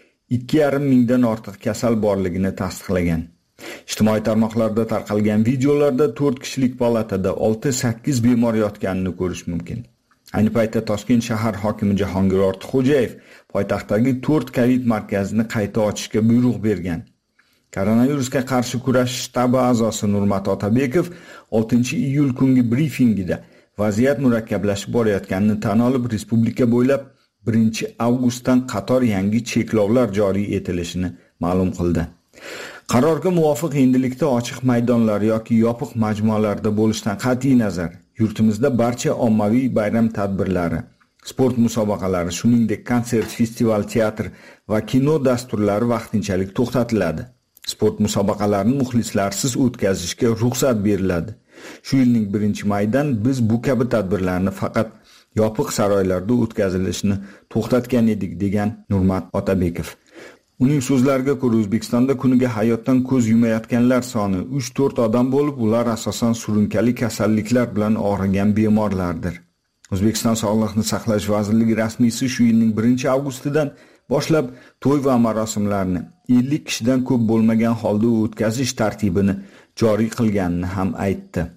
2,5 mingdan ortiq kasal borligini tasdiqlagan. Ijtimoiy tarmoqlarda tarqalgan videolarda 4 kishilik palatada 6-8 bemor yotganini ko'rish mumkin. Ayni paytda Toshkent shahar hokimi Jahongir Ortiqxo'jayev poytaxtdagi 4 COVID markazini qayta ochishga buyruq bergan. Koronavirusga qarshi kurash shtabi a'zosi Nurmat Otabekov 6-iyul kungi brifingida vaziyat murakkablashib borayotganini tan olib, respublika bo'ylab 1-avgustdan qator yangi cheklovlar joriy etilishini ma'lum qildi. Qarorga muvofiq endilikda ochiq maydonlar yoki yopiq majmualarda bo'lishdan qat'iy nazar, yurtimizda barcha ommaviy bayram tadbirlari, sport musobaqalari, shuningdek konsert, festival, teatr va kino dasturlari vaqtinchalik to'xtatiladi. Sport musobaqalarini muxlislarsiz o'tkazishga ruxsat beriladi. Shu yilning 1-maydan biz bu kabi tadbirlarni faqat yopiq saroylarda o'tkazilishini to'xtatgan edik, degan Nurmat Otabekov. Uning so'zlariga ko'ra, O'zbekistonda kuniga hayotdan ko'z yumayotganlar soni 3-4 odam bo'lib, ular asosan surunkali kasalliklar bilan og'rigan bemorlardir. O'zbekiston Sog'liqni saqlash vazirligi rasmiysi shu yilning 1-avgustidan boshlab to'y va marosimlarni 50 kishidan ko'p bo'lmagan holda o'tkazish tartibini joriy qilganini ham aytdi.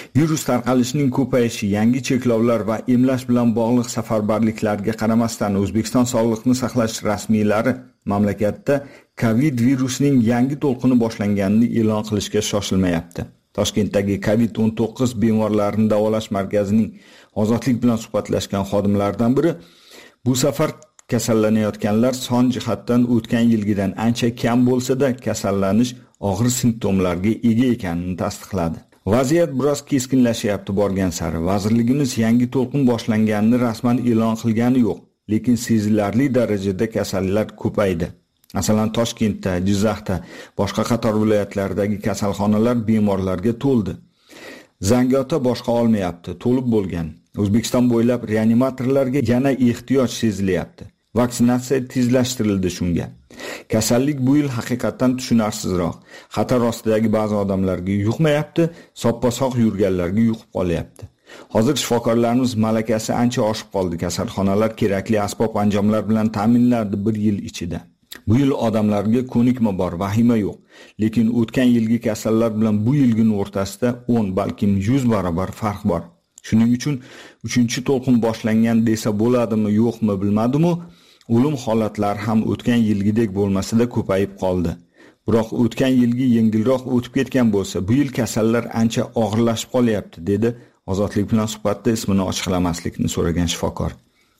Virus tarqalishining ko'payishi, yangi cheklovlar va emlash bilan bog'liq safarbarliklarga qaramasdan O'zbekiston Sog'liqni saqlash rasmiylari mamlakatda COVID virusining yangi to'lqini boshlanganini e'lon qilishga shoshilmayapti. Toshkentdagi COVID-19 bemorlarini davolash markazining Ozodlik bilan suhbatlashgan xodimlardan biri bu safar kasallanayotganlar son jihatdan o'tgan yilgidan ancha kam bo'lsa-da, kasallanish og'ir simptomlarga ega ekanini tasdiqladi. Vaziyat biroz keskinlashyapti borgan sari. Vazirligimiz yangi to'lqin boshlanganini rasman e'lon qilgani yo'q, lekin sezilarli darajada kasallar ko'paydi. Masalan, Toshkentda, Jizzaxda, boshqa qator viloyatlardagi kasalxonalar bemorlarga to'ldi. Zangiota boshqa olmayapti, to'lib bo'lgan. O'zbekiston bo'ylab reanimatorlarga yana ehtiyoj sezilyapti. Vaksinatsiya tezlashtirildi shunga. Kasallik bu yil haqiqatan tushunarsizroq. Xatar ostidagi ba'zi odamlarga yuqmayapti, soppa-sog' yurganlarga yuqib qolyapti. Hozir shifokorlarimiz malakasi ancha oshib qoldi. Kasalxonalar kerakli asbob-anjomlar bilan ta'minladi bir yil ichida. Bu yil odamlarga ko'nikma bor, vahima yo'q. Lekin o'tgan yilgi kasallar bilan bu yilgining o'rtasida 10, balkim 100 barobar farq bor. Shuning uchun 3-to'lqin boshlangan desa bo'ladimi, yo'qmi bilmadim-u, o'lim holatlari ham o'tgan yilgidek bo'lmasa-da ko'payib qoldi. Biroq o'tgan yilgi yengilroq o'tib ketgan bo'lsa, bu yil kasallar ancha og'irlashib qolyapti, dedi Ozodlik bilan suhbatda ismini ochiqlamaslikni so'ragan shifokor.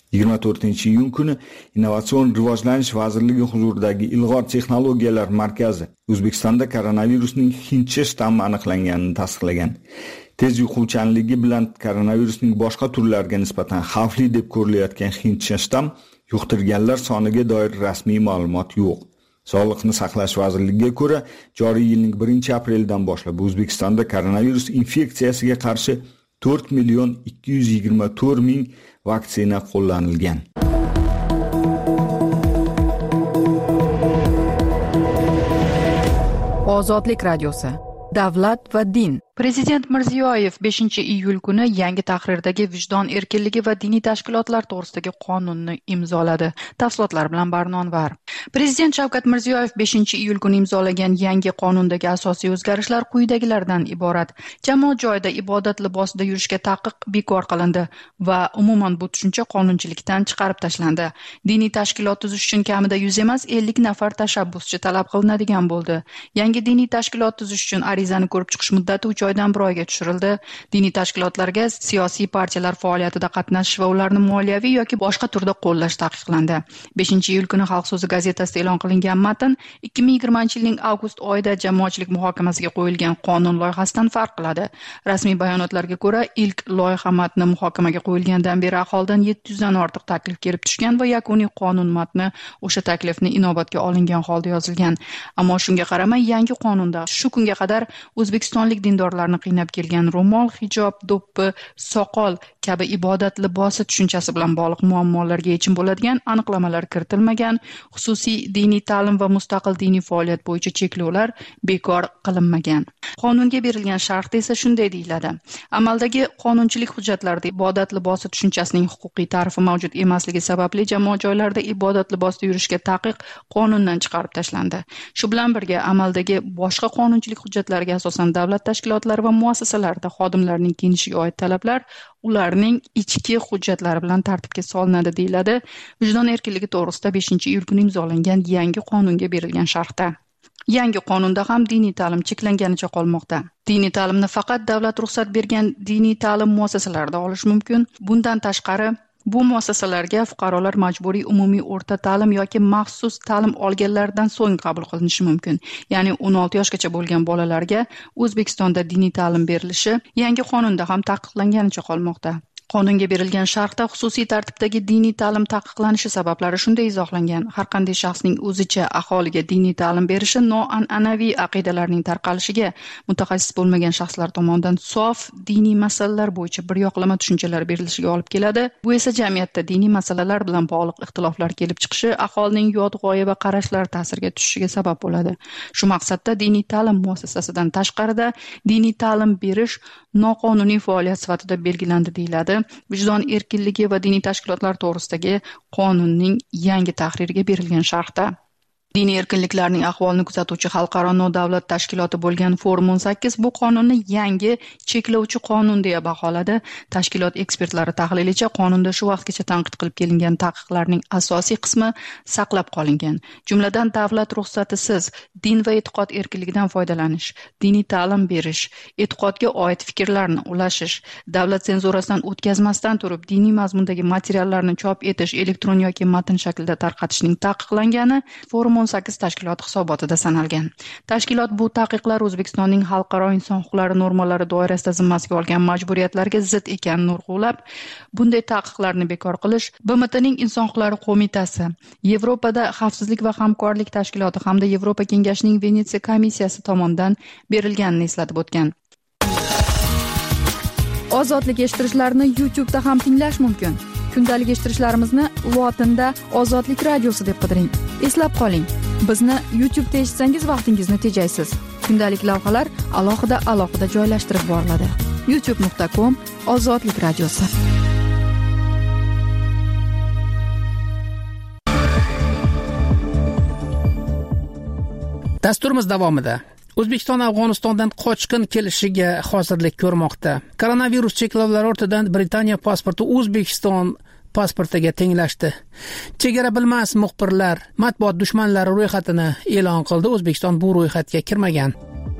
24-iyun kuni Innovatsion rivojlanish vazirligi huzuridagi Ilg'or texnologiyalar markazi O'zbekistonda koronavirusning hindcha shtammi aniqlanganini tasdiqlagan. Tez yuquvchanligi bilan koronavirusning boshqa turlariga nisbatan xavfli deb ko'rilayotgan hindcha shtam yuqtirganlar soniga doir rasmiy ma'lumot yo'q. Sog'liqni saqlash vazirligiga ko'ra, joriy yilning 1-apreldan boshlab O'zbekistonda koronavirus infeksiyasiga qarshi 4,224,000 vaksina qo'llanilgan. Ozodlik radiosi. Davlat va din. Prezident Mirziyoyev 5-iyul kuni yangi tahrirdagi vijdon erkinligi va diniy tashkilotlar to'g'risidagi qonunni imzoladi. Tafsilotlar bilan Barnonvar. Prezident Shavkat Mirziyoyev 5-iyul kuni imzolagan yangi qonundagi asosiy o'zgarishlar quyidagilardan iborat. Jamoat joyida ibodat libosida yurishga taqiq bekor qilindi va umuman bu tushuncha qonunchilikdan chiqarib tashlandi. Diniy tashkilot tuzish uchun kamida 100 emas 50 nafar tashabbuschi talab qilinadigan bo'ldi. Yangi diniy tashkilot tuzish uchun arizani ko'rib chiqish muddati 3 oydan 1 oyga tushirildi. Diniy tashkilotlarga siyosiy partiyalar faoliyatida qatnashish va ularni moliyaviy yoki boshqa turda qo'llash taqiqlandi. 5-iyul kuni Xalq so'zi gazetasida e'lon qilingan matn 2020-yilning avgust oyida jamoatchilik muhokamasiga qo'yilgan qonun loyihasidan farq qiladi. Rasmiy bayonotlarga ko'ra, ilk loyiha matni muhokamaga qo'yilgandan beri aholidan 700 dan ortiq taklif kelib tushgan va yakuniy qonun matni o'sha taklifni inobatga olingan holda yozilgan. Ammo shunga qaramay, yangi qonunda shu kunga qadar o'zbekistonlik dindorlarni qiynab kelgan ro'mol, hijob, do'ppi, soqol kabi ibodat libosi tushunchasi bilan bog'liq muammolarga yechim bo'ladigan aniqlamalar kiritilmagan. Xususiy diniy ta'lim va mustaqil diniy faoliyat bo'yicha cheklovlar bekor qilinmagan. Qonunga berilgan sharhda esa shunday deyiladi: amaldagi qonunchilik hujjatlarida ibodat libosi tushunchasining huquqiy ta'rifi mavjud emasligi sababli jamoat joylarida ibodat libosida yurishga taqiq qonundan chiqarib tashlandi. Shu bilan birga amaldagi boshqa qonunchilik hujjatlariga asosan davlat tashkilotlari va muassasalarida xodimlarning kiyinishiga oid talablar ularning ichki hujjatlari bilan tartibga solinadi, deyiladi vijdon erkinligi to'g'risida 5-iyul kuni imzolangan yangi qonunga berilgan sharhda. Yangi qonunda ham diniy ta'lim cheklanganicha qolmoqda. Diniy ta'limni faqat davlat ruxsat bergan diniy ta'lim muassasalarida olish mumkin. Bundan tashqari, bu muassasalarga fuqarolar majburiy umumiy o'rta ta'lim yoki maxsus ta'lim olganlaridan so'ng qabul qilinishi mumkin. Ya'ni 16 yoshgacha bo'lgan bolalarga O'zbekistonda diniy ta'lim berilishi yangi qonunda ham taqiqlanganicha qolmoqda. Qonunga berilgan sharhda xususiy tartibdagi diniy ta'lim taqiqlanishi sabablari shunday izohlangan: har qanday shaxsning o'zicha aholiga diniy ta'lim berishi noan'anaviy aqidalarning tarqalishiga, mutaxassis bo'lmagan shaxslar tomonidan sof diniy masalalar bo'yicha bir yoqlama tushunchalar berilishiga olib keladi. Bu esa jamiyatda diniy masalalar bilan bog'liq ixtiloflar kelib chiqishi, aholining yot g'oya va qarashlari ta'siriga tushishiga sabab bo'ladi. Shu maqsadda diniy ta'lim muassasasidan tashqarida diniy ta'lim berish noqonuniy faoliyat sifatida belgilandi, deyiladi vijdon erkinligi va diniy tashkilotlar to'g'risidagi qonunning yangi tahririga berilgan sharhda. Diniy erkinliklarning ahvolini kuzatuvchi xalqaro nodavlat tashkiloti bo'lgan Forum 18 bu qonunni yangi cheklovchi qonun deya baholadi. Tashkilot ekspertlari tahlilicha qonunda shu vaqtgacha tanqid qilib kelingan taqiqlarning asosiy qismi saqlab qolingan. Jumladan davlat ruxsatisiz din va e'tiqod erkinligidan foydalanish, diniy ta'lim berish, e'tiqodga oid fikrlarni ulashish, davlat senzurasidan o'tkazmasdan turib diniy mazmundagi materiallarni chop etish, elektron yoki matn shaklida tarqatishning taqiqlangani Forum 18 tashkiloti hisobotida sanalgan. Tashkilot bu taqiqlar O'zbekistonning xalqaro inson huquqlari normalari doirasida zimmasiga olgan majburiyatlarga zid ekanini urg'ulab, bunday taqiqlarni bekor qilish BMTning Inson huquqlari qo'mitasi, Yevropada xavfsizlik va hamkorlik tashkiloti hamda Yevropa kengashining Venetsiya komissiyasi tomonidan berilganini eslatib o'tgan. Ozodlik eshittirishlarni YouTube'da ham tinglash mumkin. Kundalik eshittirishlarimizni lotinda Ozodlik radiosi deb qidiring. Eslab qoling, bizni YouTube'da eshitsangiz vaqtingizni tejaysiz. Kundalik lavhalar alohida joylashtirib boriladi. youtube.com Ozodlik radiosi. Dasturimiz davomida O'zbekiston Afg'onistondan qochqin kelishiga hozirlik ko'rmoqda. Koronavirus cheklovlari ortidan Britaniya pasporti O'zbekiston pasportiga tenglashdi. Chegara bilmas muxbirlar matbuot dushmanlari ro'yxatini e'lon qildi. O'zbekiston bu ro'yxatga kirmagan.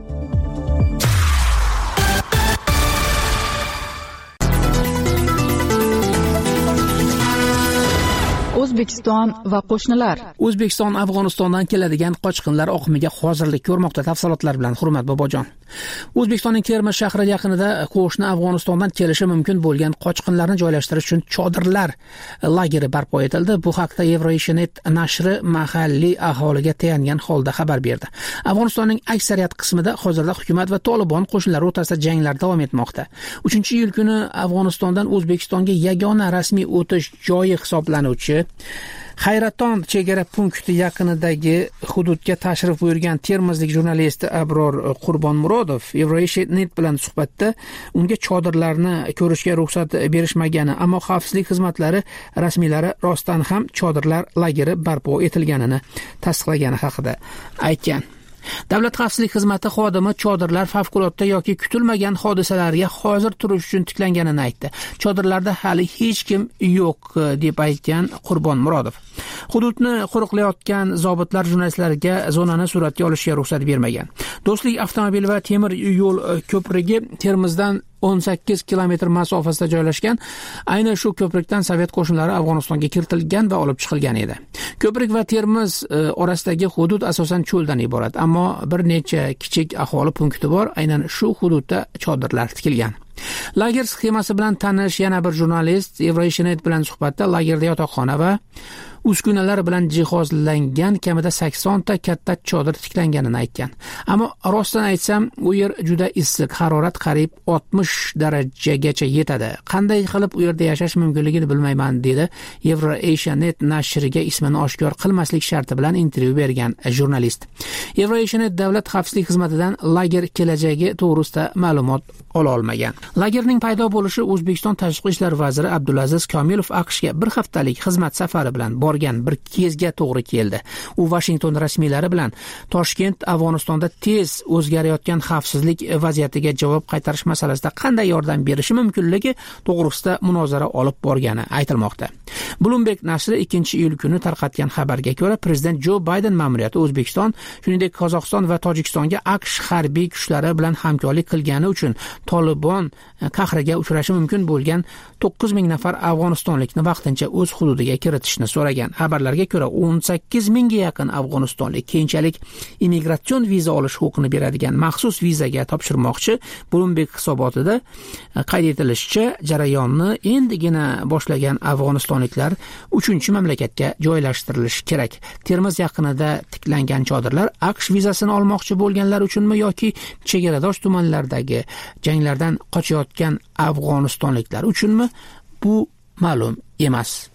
O'zbekiston va qo'shnilar. O'zbekiston Afg'onistondan keladigan qochqinlar oqimiga hozirlik ko'rmoqda. Tafsilotlar bilan Hurmat Bobojon. O'zbekistonning Termiz shahri yaqinida qo'shni Afg'onistondan kelishi mumkin bo'lgan qochqinlarni joylashtirish uchun chodirlar lageri barpo etildi. Bu haqda Eurovision.net nashri mahalliy aholiga tayangan holda xabar berdi. Afg'onistonning aksariyat qismida hozirda hukumat va Tolibon qo'shinlari o'rtasida janglar davom etmoqda. 3-iyul kuni Afg'onistondan O'zbekistonga yagona rasmiy o'tish joyi hisoblanuvchi Hayraton chegara punkti yaqinidagi hududga tashrif buyurgan termizlik jurnalist Abror Qurbonmurodov Eurovision.net bilan suhbatda unga chodirlarni ko'rishga ruxsat berishmagani, ammo xavfsizlik xizmatlari rasmiylari rostdan ham chodirlar lageri barpo etilganini tasdiqlagani haqida aytgan. Davlat xavfsizlik xizmati xodimi chodirlar favqulodda yoki kutilmagan hodisalarga hozir turish uchun tiklanganini aytdi. Chodirlarda hali hech kim yo'q deb aytgan Qurbonmurodov. Hududni qo'riqlayotgan zobitlar jurnalistlarga zonani suratga olishga ruxsat bermagan. Do'stlik avtomobil va temir yo'l ko'prigi Termizdan 18 kilometr masofasida joylashgan. Ayni shu ko'prikdan Sovet qo'shinlari Afg'onistonga kiritilgan va olib chiqilgan edi. Ko'prik va Termiz orasidagi hudud asosan cho'ldan iborat, ammo bir necha kichik aholi punkti bor. Aynan shu hududda chodirlar tikilgan. Lager sxemasi bilan tanish yana bir jurnalist Eurovision.net bilan suhbatda lagerda yotoqxona va uskunalar bilan jihozlangan kamida 80 ta katta chodir tiklanganini aytgan. Ammo rostdan aytsam, u yer juda issiq, harorat qariyb 60 darajagacha yetadi. Qanday qilib u yerda yashash mumkinligini bilmayman, dedi Eurovision.net nashriga ismini oshkor qilmaslik sharti bilan intervyu bergan jurnalist. Eurovision.net davlat xavfsizlik xizmatidan lager kelajagi to'g'risida ma'lumot ola olmagan. Lagerning paydo bo'lishi O'zbekiston Tashqi ishlar vaziri Abdulaziz Komilov AQShga bir haftalik xizmat safari bilan borgan bir kezga to'g'ri keldi. U Washington rasmiylari bilan Toshkent Afg'onistonda tez o'zgarayotgan xavfsizlik vaziyatiga javob qaytarish masalasida qanday yordam berishi mumkinligi to'g'risida munozara olib borgani aytilmoqda. Bloomberg nashri 2-iyul kuni tarqatgan xabarga ko'ra, prezident Jo Bayden ma'muriyati O'zbekiston, shuningdek Qozog'iston va Tojikistonga AQSh harbiy kuchlari bilan hamkorlik qilgani uchun Tolibon qahriga uchrashi mumkin bo'lgan 9000 nafar afg'onistonlikni vaqtincha o'z hududiga kiritishni so'ragan. Xabarlarga ko'ra 18000 ga yaqin afg'onistonlik keyinchalik immigratsion viza olish huquqini beradigan maxsus vizaga topshirmoqchi. Bloomberg hisobotida qayd etilishicha, jarayonni endigina boshlagan afg'onistonliklar 3-mamlakatga joylashtirilishi kerak. Termiz yaqinida tiklangan chodirlar AQSh vizasini olmoqchi bo'lganlar uchunmi yoki chegaradosh tumanlardagi janglardan qochayotgan afg'onistonliklar uchunmi, bu ma'lum emas.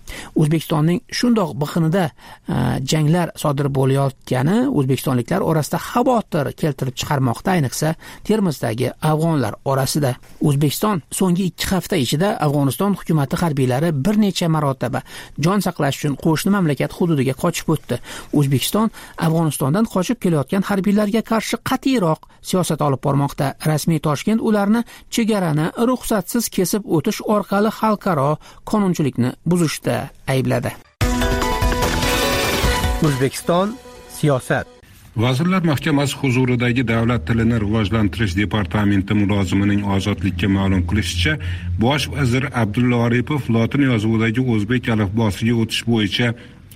O'zbekistonning shundoq biqinida janglar sodir bo'layotgani o'zbekistonliklar orasida xavotir keltirib chiqarmoqda, ayniqsa Termizdagi afg'onlar orasida. O'zbekiston so'nggi 2 hafta ichida Afg'oniston hukumati harbiylari bir necha marotaba jon saqlash uchun qo'shni mamlakat hududiga qochib o'tdi. O'zbekiston Afg'onistondan qochib kelayotgan harbiylarga qarshi qat'iyroq siyosat olib bormoqda. Rasmiy Toshkent ularni chegarani ruxsatsiz kesib o'tish orqali xalqaro qonunchilikni buzishda aybladi. O'zbekiston siyosat. Vazirlar Mahkamasi huzuridagi Davlat tilini rivojlantirish departamenti mulozimining ozodlikka ma'lum qilishicha, Bosh vazir Abdulla Aripov lotin yozuvidagi o'zbek alifbosiga o'tish bo'yicha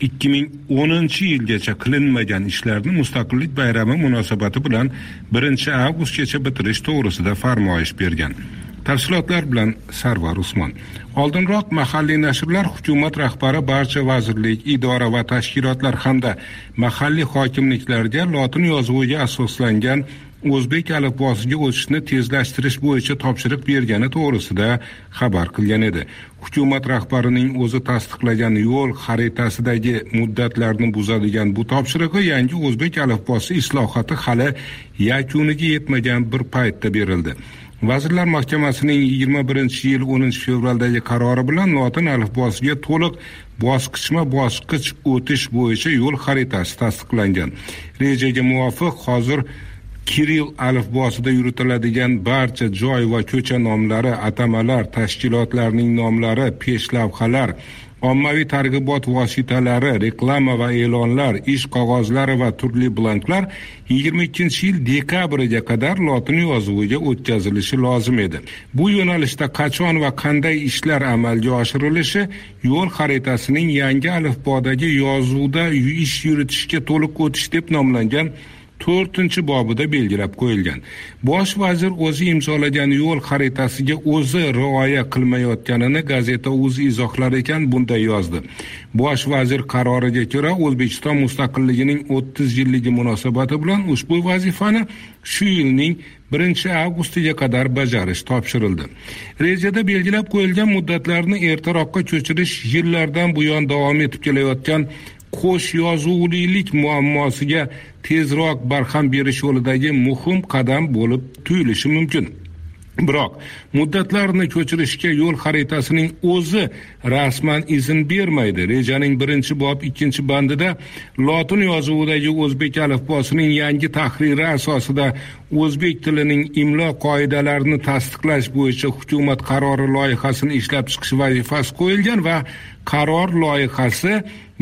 2010-yilgacha qilinmagan ishlarni Mustaqillik bayrami munosabati bilan 1-avgustgacha bitirish to'g'risida farmoyish bergan. Tafsilotlar bilan Sarvar Usmon. Oldinroq mahalliy nashrlar hukumat rahbari barcha vazirlik, idora va tashkilotlar hamda mahalliy hokimliklarga lotin yozuviga asoslangan o'zbek alifbosiga o'tishni tezlashtirish bo'yicha topshiriq bergani to'g'risida xabar qilgan edi. Hukumat rahbarining o'zi tasdiqlagan yo'l xaritasidagi muddatlarni buzadigan bu topshirig'i yangi o'zbek alifbosi islohoti hali yakuniga yetmagan bir paytda berildi. Vazirlar Mahkamasining 21-yil 10-fevraldagi qarori bilan lotin alifbosiga to'liq bosqichma-bosqich o'tish bo'yicha yo'l xaritasi tasdiqlangan. Rejaga muvofiq hozir Kirill alifbosida yuritiladigan barcha joy va ko'cha nomlari, atamalar, tashkilotlarning nomlari, peshlavhalar, ommaviy targ'ibot vositalari, reklama va e'lonlar, ish qog'ozlari va turli blanklar 22-yil dekabriga qadar lotin yozuviga o'tkazilishi lozim edi. Bu yo'nalishda qachon va qanday ishlar amalga oshirilishi yo'l xaritasining yangi alifbodagi yozuvda ish yuritishga to'liq o'tish deb nomlangan 4-bobida belgilab qo'yilgan. Bosh vazir o'zi imzolagan yo'l xaritasiga o'zi rioya qilmayotganini gazeta o'zi izohlar ekan bunday yozdi. Bosh vazir qaroriga ko'ra O'zbekiston mustaqilligining 30 yilligi munosabati bilan ushbu vazifani shu yilning 1-avgustiga qadar bajarish topshirildi. Rejada belgilab qo'yilgan muddatlarni ertaroqqa ko'chirish yillardan buyon davom etib kelayotgan qo'sh yozuvlilik muammosiga tezroq barham berish yo'lidagi muhim qadam bo'lib tuyulishi mumkin. Biroq muddatlarni ko'chirishga yo'l xaritasining o'zi rasman izn bermaydi. Rejaning 1-bob 2-bandida lotin yozuvidagi o'zbek alifbosining yangi tahriri asosida o'zbek tilining imlo qoidalarini tasdiqlash bo'yicha hukumat qarori loyihasini ishlab chiqish vazifasi qo'yilgan va qaror loyihasi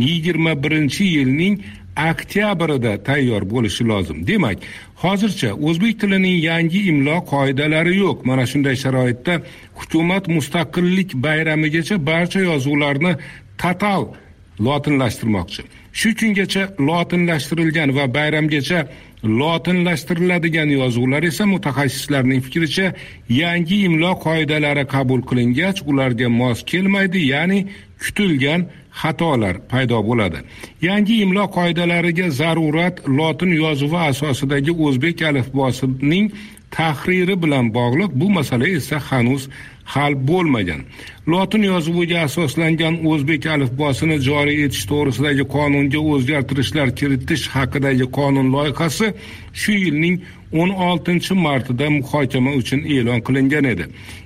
21-yilning oktyabrida tayyor bo'lishi lozim. Demak, hozircha o'zbek tilining yangi imlo qoidalari yo'q. Mana shunday sharoitda hukumat mustaqillik bayramigacha barcha yozuvlarni total lotinlashtirmoqchi. Shu kungacha lotinlashtirilgan va bayramgacha lotinlashtiriladigan yozuvlar esa mutaxassislarning fikricha yangi imlo qoidalari qabul qilingach ularga mos kelmaydi, ya'ni kutilgan xatolar paydo bo'ladi. Yangi imlo qoidalariga zarurat lotin yozuvi asosidagi o'zbek alifbosining tahriri bilan bog'liq. Bu masala esa hanuz hal bo'lmagan. Lotin yozuviga asoslangan o'zbek alifbosini joriy etish to'g'risidagi qonunga o'zgartirishlar kiritish haqidagi qonun loyihasi shu yilning 16-martida muhokama uchun e'lon qilingan edi.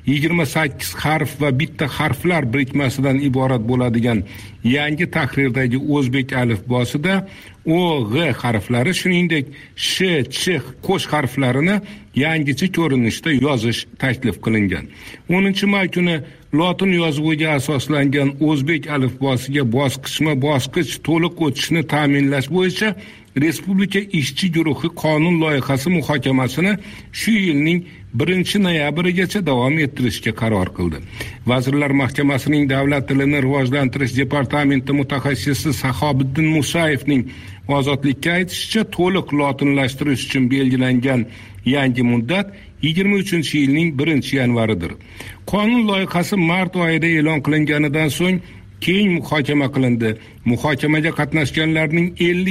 28 harf va bitta harflar birikmasidan iborat bo'ladigan yangi tahrirdagi o'zbek alifbosida O, G harflari shuningdek Sh, Ch qo'sh harflarini yangicha ko'rinishda yozish taklif qilingan. 10-may kuni lotin yozuviga asoslangan o'zbek alifbosiga bosqichma-bosqich to'liq o'tishni ta'minlash bo'yicha Respublika ishchi guruhi qonun loyihasi muhokamasini shu yilning 1-noyabrigacha davom ettirishga qaror qildi. Vazirlar Mahkamasining Davlat tilini rivojlantirish departamenti mutaxassisi Sahobiddin Musayevning ozodlikka aytishicha, to'liq lotinlashtirish uchun belgilangan yangi muddat 23-yilning 1-yanvaridir. Qonun loyihasi mart oyida e'lon qilinganidan so'ng keng muhokama qilindi. Muhokamaga qatnashganlarning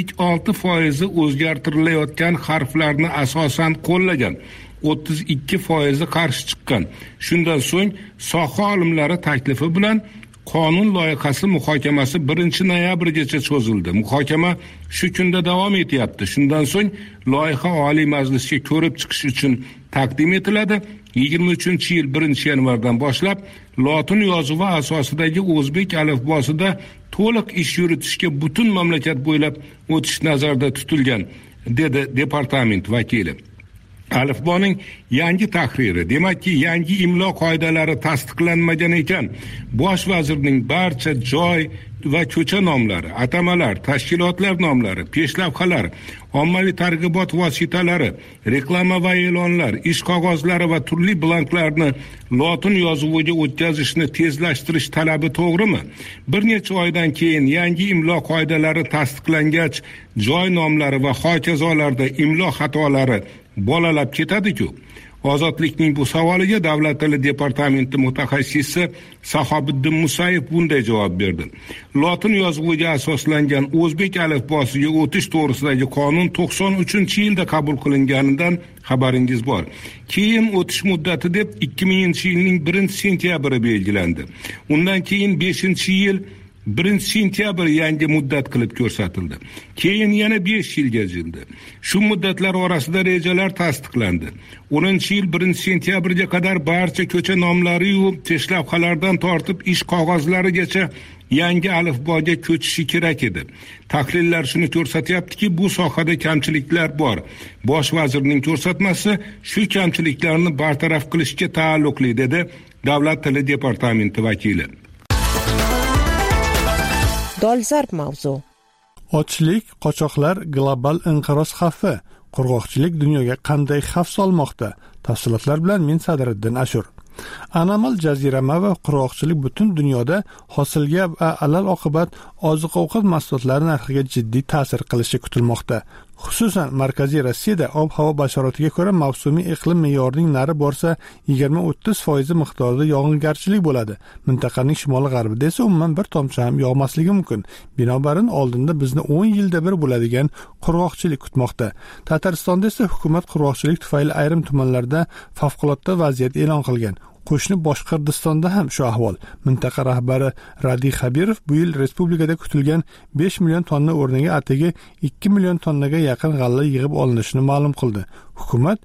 56% o'zgartirilayotgan harflarni asosan qo'llagan. 32% qarshi chiqqan. Shundan so'ng soha olimlari taklifi bilan qonun loyihasi muhokamasi 1-noyabrgacha cho'zildi. Muhokama shu kunda davom etyapti. Shundan so'ng loyiha Oliy Majlisga ko'rib chiqish uchun taqdim etiladi. 23-yil 1-yanvardan boshlab lotin yozuvi asosidagi o'zbek alifbosida to'liq ish yuritishga butun mamlakat bo'ylab o'tish nazarda tutilgan, dedi departament vakili. Alifboning yangi tahriri, demakki yangi imlo qoidalari tasdiqlanmagan ekan, bosh vazirning barcha joy va ko'cha nomlari, atamalar, tashkilotlar nomlari, peshlavhalar, ommaviy targ'ibot vositalari, reklama va e'lonlar, ish qog'ozlari va turli blanklarni lotin yozuviga o'tkazishni tezlashtirish talabi to'g'rimi? Bir necha oydan keyin yangi imlo qoidalari tasdiqlangach, joy nomlari va hokazolarda imlo xatolari bolalab ketadi-ku. Ozodlikning bu savoliga Davlat tili departamenti mutaxassisi Sahobiddin Musayev bunday javob berdi. Lotin yozuviga asoslangan o'zbek alifbosiga o'tish to'g'risidagi qonun 93-yilda qabul qilinganidan xabaringiz bor. Keyin o'tish muddati deb 2000-yilning 1-sentyabri belgilandi. Undan keyin 5-yil 1-sentyabr yangi muddat qilib ko'rsatildi. Keyin yana 5 yilga cho'zildi. Shu muddatlar orasida rejalar tasdiqlandi. 10-yil 1-sentyabrga qadar barcha ko'cha nomlari yu peshlavhalardan tortib ish qog'ozlarigacha yangi alifboga ko'chishi kerak edi. Tahlillar shuni ko'rsatyaptiki, bu sohada kamchiliklar bor. Bosh vazirning ko'rsatmasi shu kamchiliklarni bartaraf qilishga taalluqli, dedi Davlat tili departamenti vakili. Dolzarb mavzu. Ochlik, qochoqlar, global inqiroz xavfi, qurg'oqchilik dunyoga qanday xavf solmoqda? Tafsilotlar bilan men Sadriddin Ashur. Anomal jazirama va qurg'oqchilik butun dunyoda hosilga va alal oqibat oziq-ovqat mahsulotlari narxiga jiddiy ta'sir qilishi kutilmoqda. Xususan, Markaziy Rossiyada ob-havo bashoratiga ko'ra mavsumiy iqlim me'yorining nari borsa 20-30% miqdorida yog'ingarchilik bo'ladi. Mintaqaning shimoli-g'arbida esa umuman bir tomchi ham yog'masligi mumkin. Binobarin oldinda bizni 10 yilda bir bo'ladigan qurg'oqchilik kutmoqda. Tataristonda esa hukumat qurg'oqchilik tufayli ayrim tumanlarda favqulodda vaziyat e'lon qilgan. Qo'shni Boshqirdistonda ham shu ahvol. Mintaqa rahbari Radi Xabirov bu yil respublikada kutilgan 5 million tonna o'rniga atigi 2 million tonnaga yaqin g'alla yig'ib olinishini ma'lum qildi. Hukumat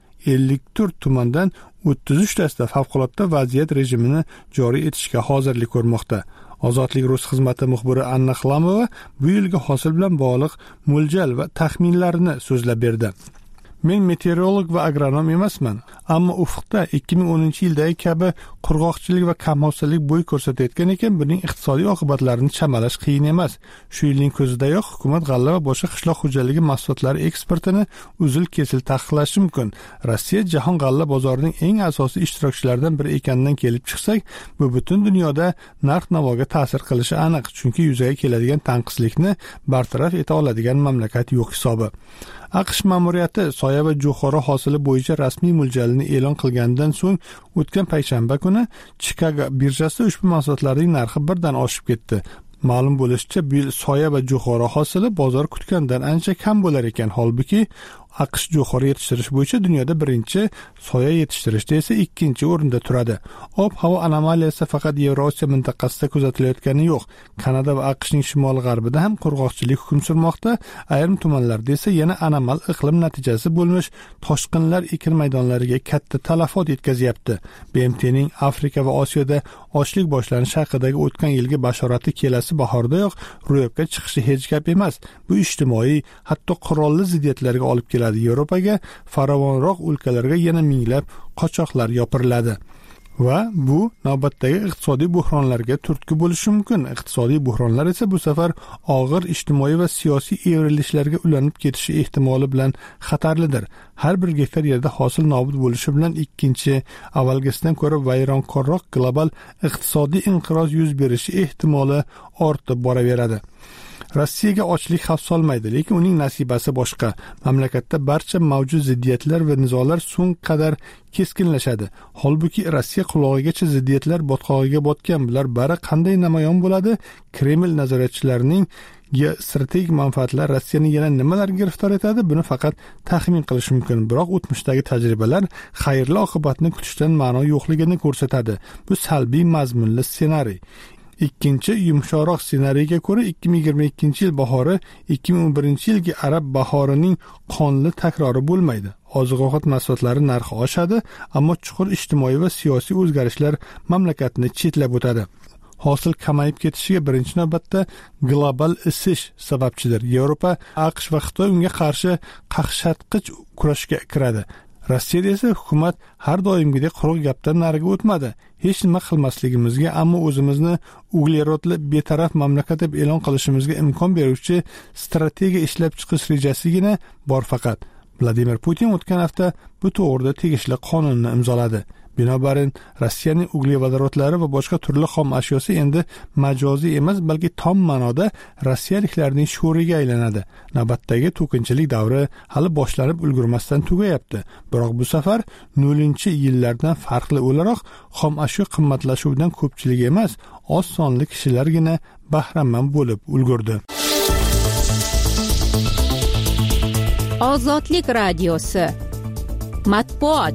54 tumandan 33 tasida favqulodda vaziyat rejimini joriy etishga hozirlik ko'rmoqda. Ozodlik Rus xizmati muxbiri Anna Xlamova bu yilgi hosil bilan bog'liq mo'ljal va taxminlarini so'zlab berdi. Men meteorolog va agronom emasman, ammo ufqda 2010-yildagi kabi qurg'oqchilik va kamhosillik bo'y ko'rsatayotgan ekan, buning iqtisodiy oqibatlarini chamalash qiyin emas. Shu yilning ko'zidayoq hukumat g'alla va boshqa qishloq xo'jaligi mahsulotlari eksportini uzil-kesil taqiqlashi mumkin. Rossiya jahon g'alla bozorining eng asosiy ishtirokchilaridan biri ekanidan kelib chiqsak, bu butun dunyoda narx-navoga ta'sir qilishi aniq, chunki yuzaga keladigan tanqislikni bartaraf eta oladigan mamlakat yo'q hisobi. AQSh ma'muriyati soya va jo'xori hosili bo'yicha rasmiy mo'ljalini e'lon qilganidan so'ng o'tgan payshanba kuni Chicago birjasida ushbu mahsulotlarning narxi birdan oshib ketdi. Ma'lum bo'lishicha, bu yil soya va jo'xori hosili bozor kutgandan ancha kam bo'lar ekan, holbuki AQSh jo'xori yetishtirish bo'yicha dunyoda birinchi, soya yetishtirishda esa ikkinchi o'rinda turadi. Ob-havo anomaliyasi faqat Yevrosiyo mintaqasida kuzatilayotgani yo'q. Kanada va AQShning shimoli-g'arbida ham qurg'oqchilik hukm surmoqda. Ayrim tumanlarda esa yana anomal iqlim natijasi bo'lmish toshqinlar ekin maydonlariga katta talafot yetkazyapti. BMTning Afrika va Osiyoda ochlik boshlanishi haqidagi o'tgan yilgi bashorati kelasi bahordayoq ro'yobga chiqishi hech gap emas. Bu ijtimoiy, hatto qurolli ziddiyatlarga olib keladi. Yevropaga, farovonroq o'lkalarga yana minglab qochoqlar yopiriladi. Va bu navbatdagi iqtisodiy buhronlarga turtki bo'lishi mumkin. Iqtisodiy buhronlar esa bu safar og'ir ijtimoiy va siyosiy evrilishlarga ulanib ketishi ehtimoli bilan xatarlidir. Har bir gektar yerda hosil nobud bo'lishi bilan ikkinchi, avvalgisidan ko'ra vayronkorroq global iqtisodiy inqiroz yuz berishi ehtimoli ortib boraveradi. Rossiyaga ochlik xavf solmaydi, lekin uning nasibasi boshqa. Mamlakatda barcha mavjud ziddiyatlar va nizolar so'ng qadar keskinlashadi. Holbuki Rossiya qulog'igacha ziddiyatlar botqog'iga botgan. Bular bari qanday namoyon bo'ladi? Kreml nazoratchilarining geostrategik manfaatlari Rossiyani yana nimalar giriftor etadi? Buni faqat taxmin qilish mumkin. Biroq o'tmishdagi tajribalar xayrli oqibatni kutishdan ma'no yo'qligini ko'rsatadi. Bu salbiy mazmunli ssenariy. Ikkinchi yumshoqroq ssenariyga ko'ra 2022-yil bahori 2011-yilgi arab bahorining qonli takrori bo'lmaydi. Oziq-ovqat mahsulotlari narxi oshadi, ammo chuqur ijtimoiy va siyosiy o'zgarishlar mamlakatni chetlab o'tadi. Hosil kamayib ketishiga birinchi navbatda global isish sababchidir. Yevropa, AQSh va Xitoy unga qarshi qaqshatqich kurashga kiradi. Rossiyada esa hukumat har doimgidek quruq gapdan nariga o'tmadi. Hech nima qilmasligimizga, ammo o'zimizni uglerodli betaraf mamlakat deb e'lon qilishimizga imkon beruvchi strategiya ishlab chiqish rejasigina bor faqat. Vladimir Putin o'tgan hafta bu to'g'rida tegishli qonunni imzoladi. Binobarin, Rossiyaning uglevodorodlari va boshqa turli xom ashyosi endi majoziy emas, balki tom ma'noda rossiyaliklarning sho'riga aylanadi. Navbatdagi to'kinchilik davri hali boshlanib ulgurmasdan tugayapti. Biroq bu safar 0-yillardan farqli o'laroq xom ashyo qimmatlashuvidan ko'pchilik emas, oz sonli kishilargina bahramand bo'lib ulgurdi. Ozodlik radiosi. Matbuot.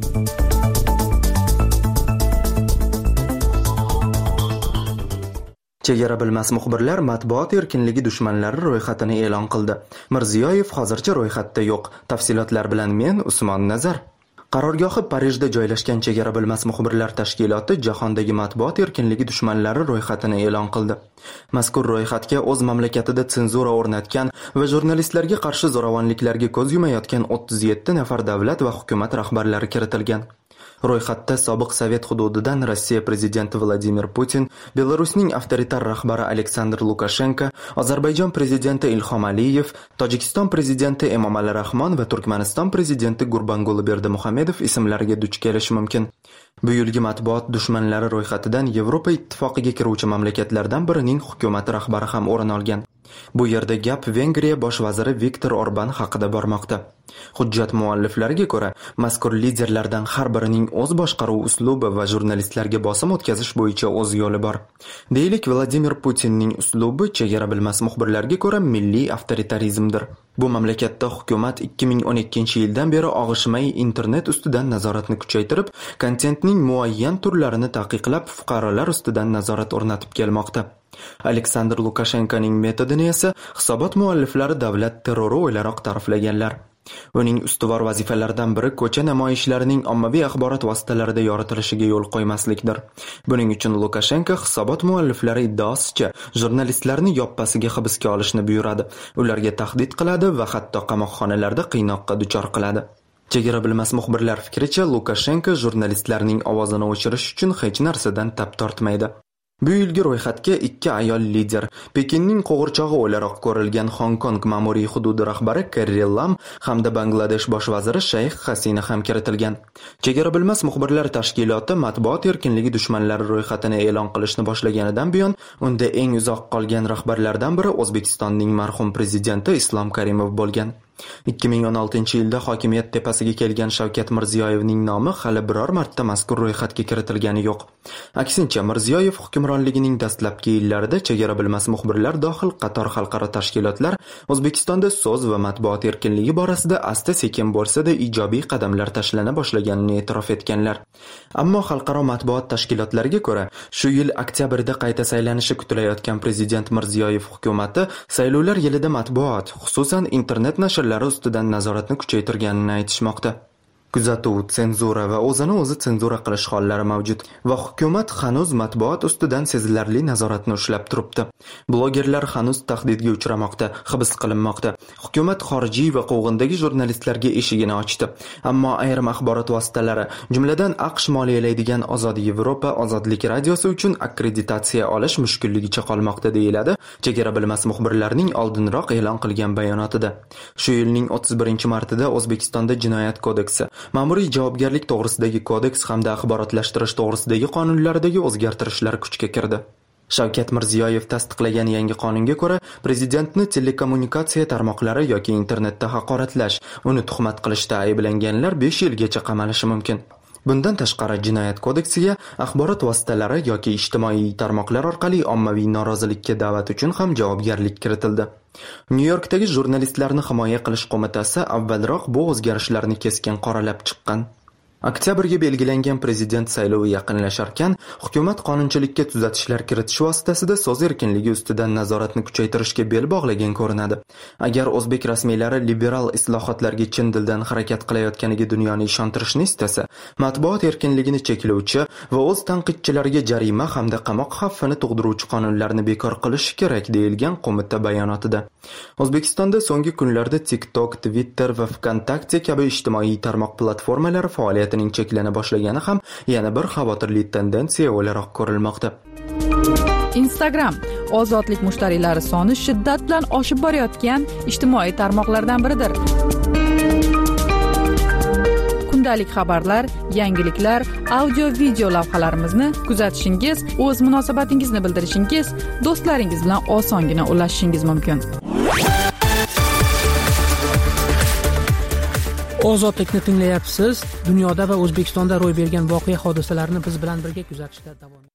Chegara bilmas muxbirlar matbuot erkinligi dushmanlari ro'yxatini e'lon qildi. Mirziyoyev hozircha ro'yxatda yo'q. Tafsilotlar bilan men Usmon Nazar. Qarorgohi Parijda joylashgan Chegara bilmas muxbirlar tashkiloti jahondagi matbuot erkinligi dushmanlari ro'yxatini e'lon qildi. Mazkur ro'yxatga o'z mamlakatida senzura o'rnatgan va jurnalistlarga qarshi zo'ravonliklarga ko'z yumayotgan 37 nafar davlat va hukumat rahbarlari kiritilgan. Ro'yxatda sobiq Sovet hududidan Rossiya prezidenti Vladimir Putin, Belarusning avtoritar rahbari Aleksandr Lukashenko, Ozarbayjon prezidenti Ilhom Aliyev, Tojikiston prezidenti Emomali Rahmon va Turkmaniston prezidenti Gurbanguli Berdimuhamedov ismlariga duch kelishi mumkin. Bu yilgi matbuot dushmanlari ro'yxatidan Yevropa ittifoqiga kiruvchi mamlakatlardan birining hukumat rahbari ham o'rin olgan. Bu yerda gap Vengriya bosh vaziri Viktor Orban haqida bormoqda. Hujjat mualliflariga ko'ra, mazkur liderlardan har birining o'z boshqaruv uslubi va jurnalistlarga bosim o'tkazish bo'yicha o'z yo'li bor. Deylik, Vladimir Putinning uslubi chegara bilmas muxbirlarga ko'ra milliy avtoritarizmdir. Bu mamlakatda hukumat 2012-yildan beri og'ishmay internet ustidan nazoratni kuchaytirib, kontentning muayyan turlarini taqiqlab, fuqarolar ustidan nazorat o'rnatib kelmoqda. Aleksandr Lukashenkoning metodini esa hisobot mualliflari davlat terrori o'ylaroq ta'riflaganlar. Uning ustuvor vazifalaridan biri ko'cha namoyishlarining ommaviy axborot vositalarida yoritilishiga yo'l qo'ymaslikdir. Buning uchun Lukashenko hisobot mualliflari iddaosicha jurnalistlarni yoppasiga hibsga olishni buyuradi, ularga tahdid qiladi va hatto qamoqxonalarda qiynoqqa duchor qiladi. Chegara bilmas muxbirlar fikricha, Lukashenko jurnalistlarning ovozini o'chirish uchun hech narsadan tap tortmaydi. Bu yilgi ro'yxatga 2 ayol lider, Pekinning qo'g'irchog'i o'laroq ko'rilgan Hong Kong ma'muriy hududi rahbari Carrie Lam hamda Bangladesh bosh vaziri Shayx Hasina ham kiritilgan. Chegara bilmas muxbirlar tashkiloti matbuot erkinligi dushmanlari ro'yxatini e'lon qilishni boshlaganidan buyon unda eng uzoq qolgan rahbarlardan biri O'zbekistonning marhum prezidenti Islom Karimov bo'lgan. 2016-yilda hokimiyat tepasiga kelgan Shavkat Mirziyoyevning nomi hali biror marta mazkur ro'yxatga kiritilgani yo'q. Aksincha, Mirziyoyev hukmronligining dastlabki yillarida chegara bilmas muxbirlar dohil qator xalqaro tashkilotlar O'zbekistonda so'z va matbuot erkinligi borasida asta-sekin bo'lsa-da ijobiy qadamlar tashlana boshlaganini e'tirof etganlar. Ammo xalqaro matbuot tashkilotlariga ko'ra, shu yil oktyabrda qayta saylanishi kutilayotgan prezident Mirziyoyev hukumatı saylovlar yilida matbuot, xususan internet nashrlari ustidan nazoratni kuchaytirganini aytishmoqda. Kuzatuv, senzura va o'zini o'zi senzura qilish hollari mavjud va hukumat hanuz matbuot ustidan sezilarli nazoratni ushlab turibdi. Blogerlar hanuz tahdidga uchramoqda, hibs qilinmoqda. Hukumat xorijiy va quvg'indagi jurnalistlarga eshigini ochdi. Ammo ayrim axborot vositalari, jumladan AQSh moliyalaydigan Ozod Yevropa Ozodlik radiosi uchun akkreditatsiya olish mushkulligicha qolmoqda deyiladi chegara bilmas muxbirlarning oldinroq e'lon qilgan bayonotida. Shu yilning 31-martida O'zbekistonda Jinoyat kodeksi, Ma'muriy javobgarlik to'g'risidagi kodeks hamda axborotlashtirish to'g'risidagi qonunlardagi o'zgartirishlar kuchga kirdi. Shavkat Mirziyoyev tasdiqlagan yangi qonunga ko'ra, prezidentni telekommunikatsiya tarmoqlari yoki internetda haqoratlash, uni tuhmat qilishda ayblanganlar 5 yilgacha qamalishi mumkin. Bundan tashqari Jinoyat kodeksiga axborot vositalari yoki ijtimoiy tarmoqlar orqali ommaviy norozilikka da'vat uchun ham javobgarlik kiritildi. Nyu-Yorkdagi jurnalistlarni himoya qilish qo'mitasi avvalroq bu o'zgarishlarni keskin qoralab chiqqan. Oktyabrga belgilangan prezident saylovi yaqinlasharkan, hukumat qonunchilikka tuzatishlar kiritish vositasida so'z erkinligi ustidan nazoratni kuchaytirishga bel bog'lagan ko'rinadi. Agar o'zbek rasmiylari liberal islohotlarga chin dildan harakat qilayotganiga dunyoni ishontirishni istasa, matbuot erkinligini cheklovchi va o'z tanqidchilariga jarima hamda qamoq xavfini tug'diruvchi qonunlarni bekor qilish kerak deyilgan qo'mita bayonotida. O'zbekistonda so'nggi kunlarda TikTok, Twitter va VKontakte kabi ijtimoiy tarmoq platformalari faoliyatining cheklana boshlagani ham yana bir xavotirli tendensiya o'laroq ko'rilmoqda. Instagram ozodlik mushtariylari soni shiddat bilan oshib borayotgan ijtimoiy tarmoqlardan biridir. Kundalik xabarlar, yangiliklar, audio-video lavhalarimizni kuzatishingiz, o'z munosabatingizni bildirishingiz, do'stlaringiz bilan osongina ulashishingiz mumkin. Ozodlikni tinglayapsiz. Dunyoda va O'zbekistonda ro'y bergan voqea hodisalarni biz bilan birga kuzatishda davom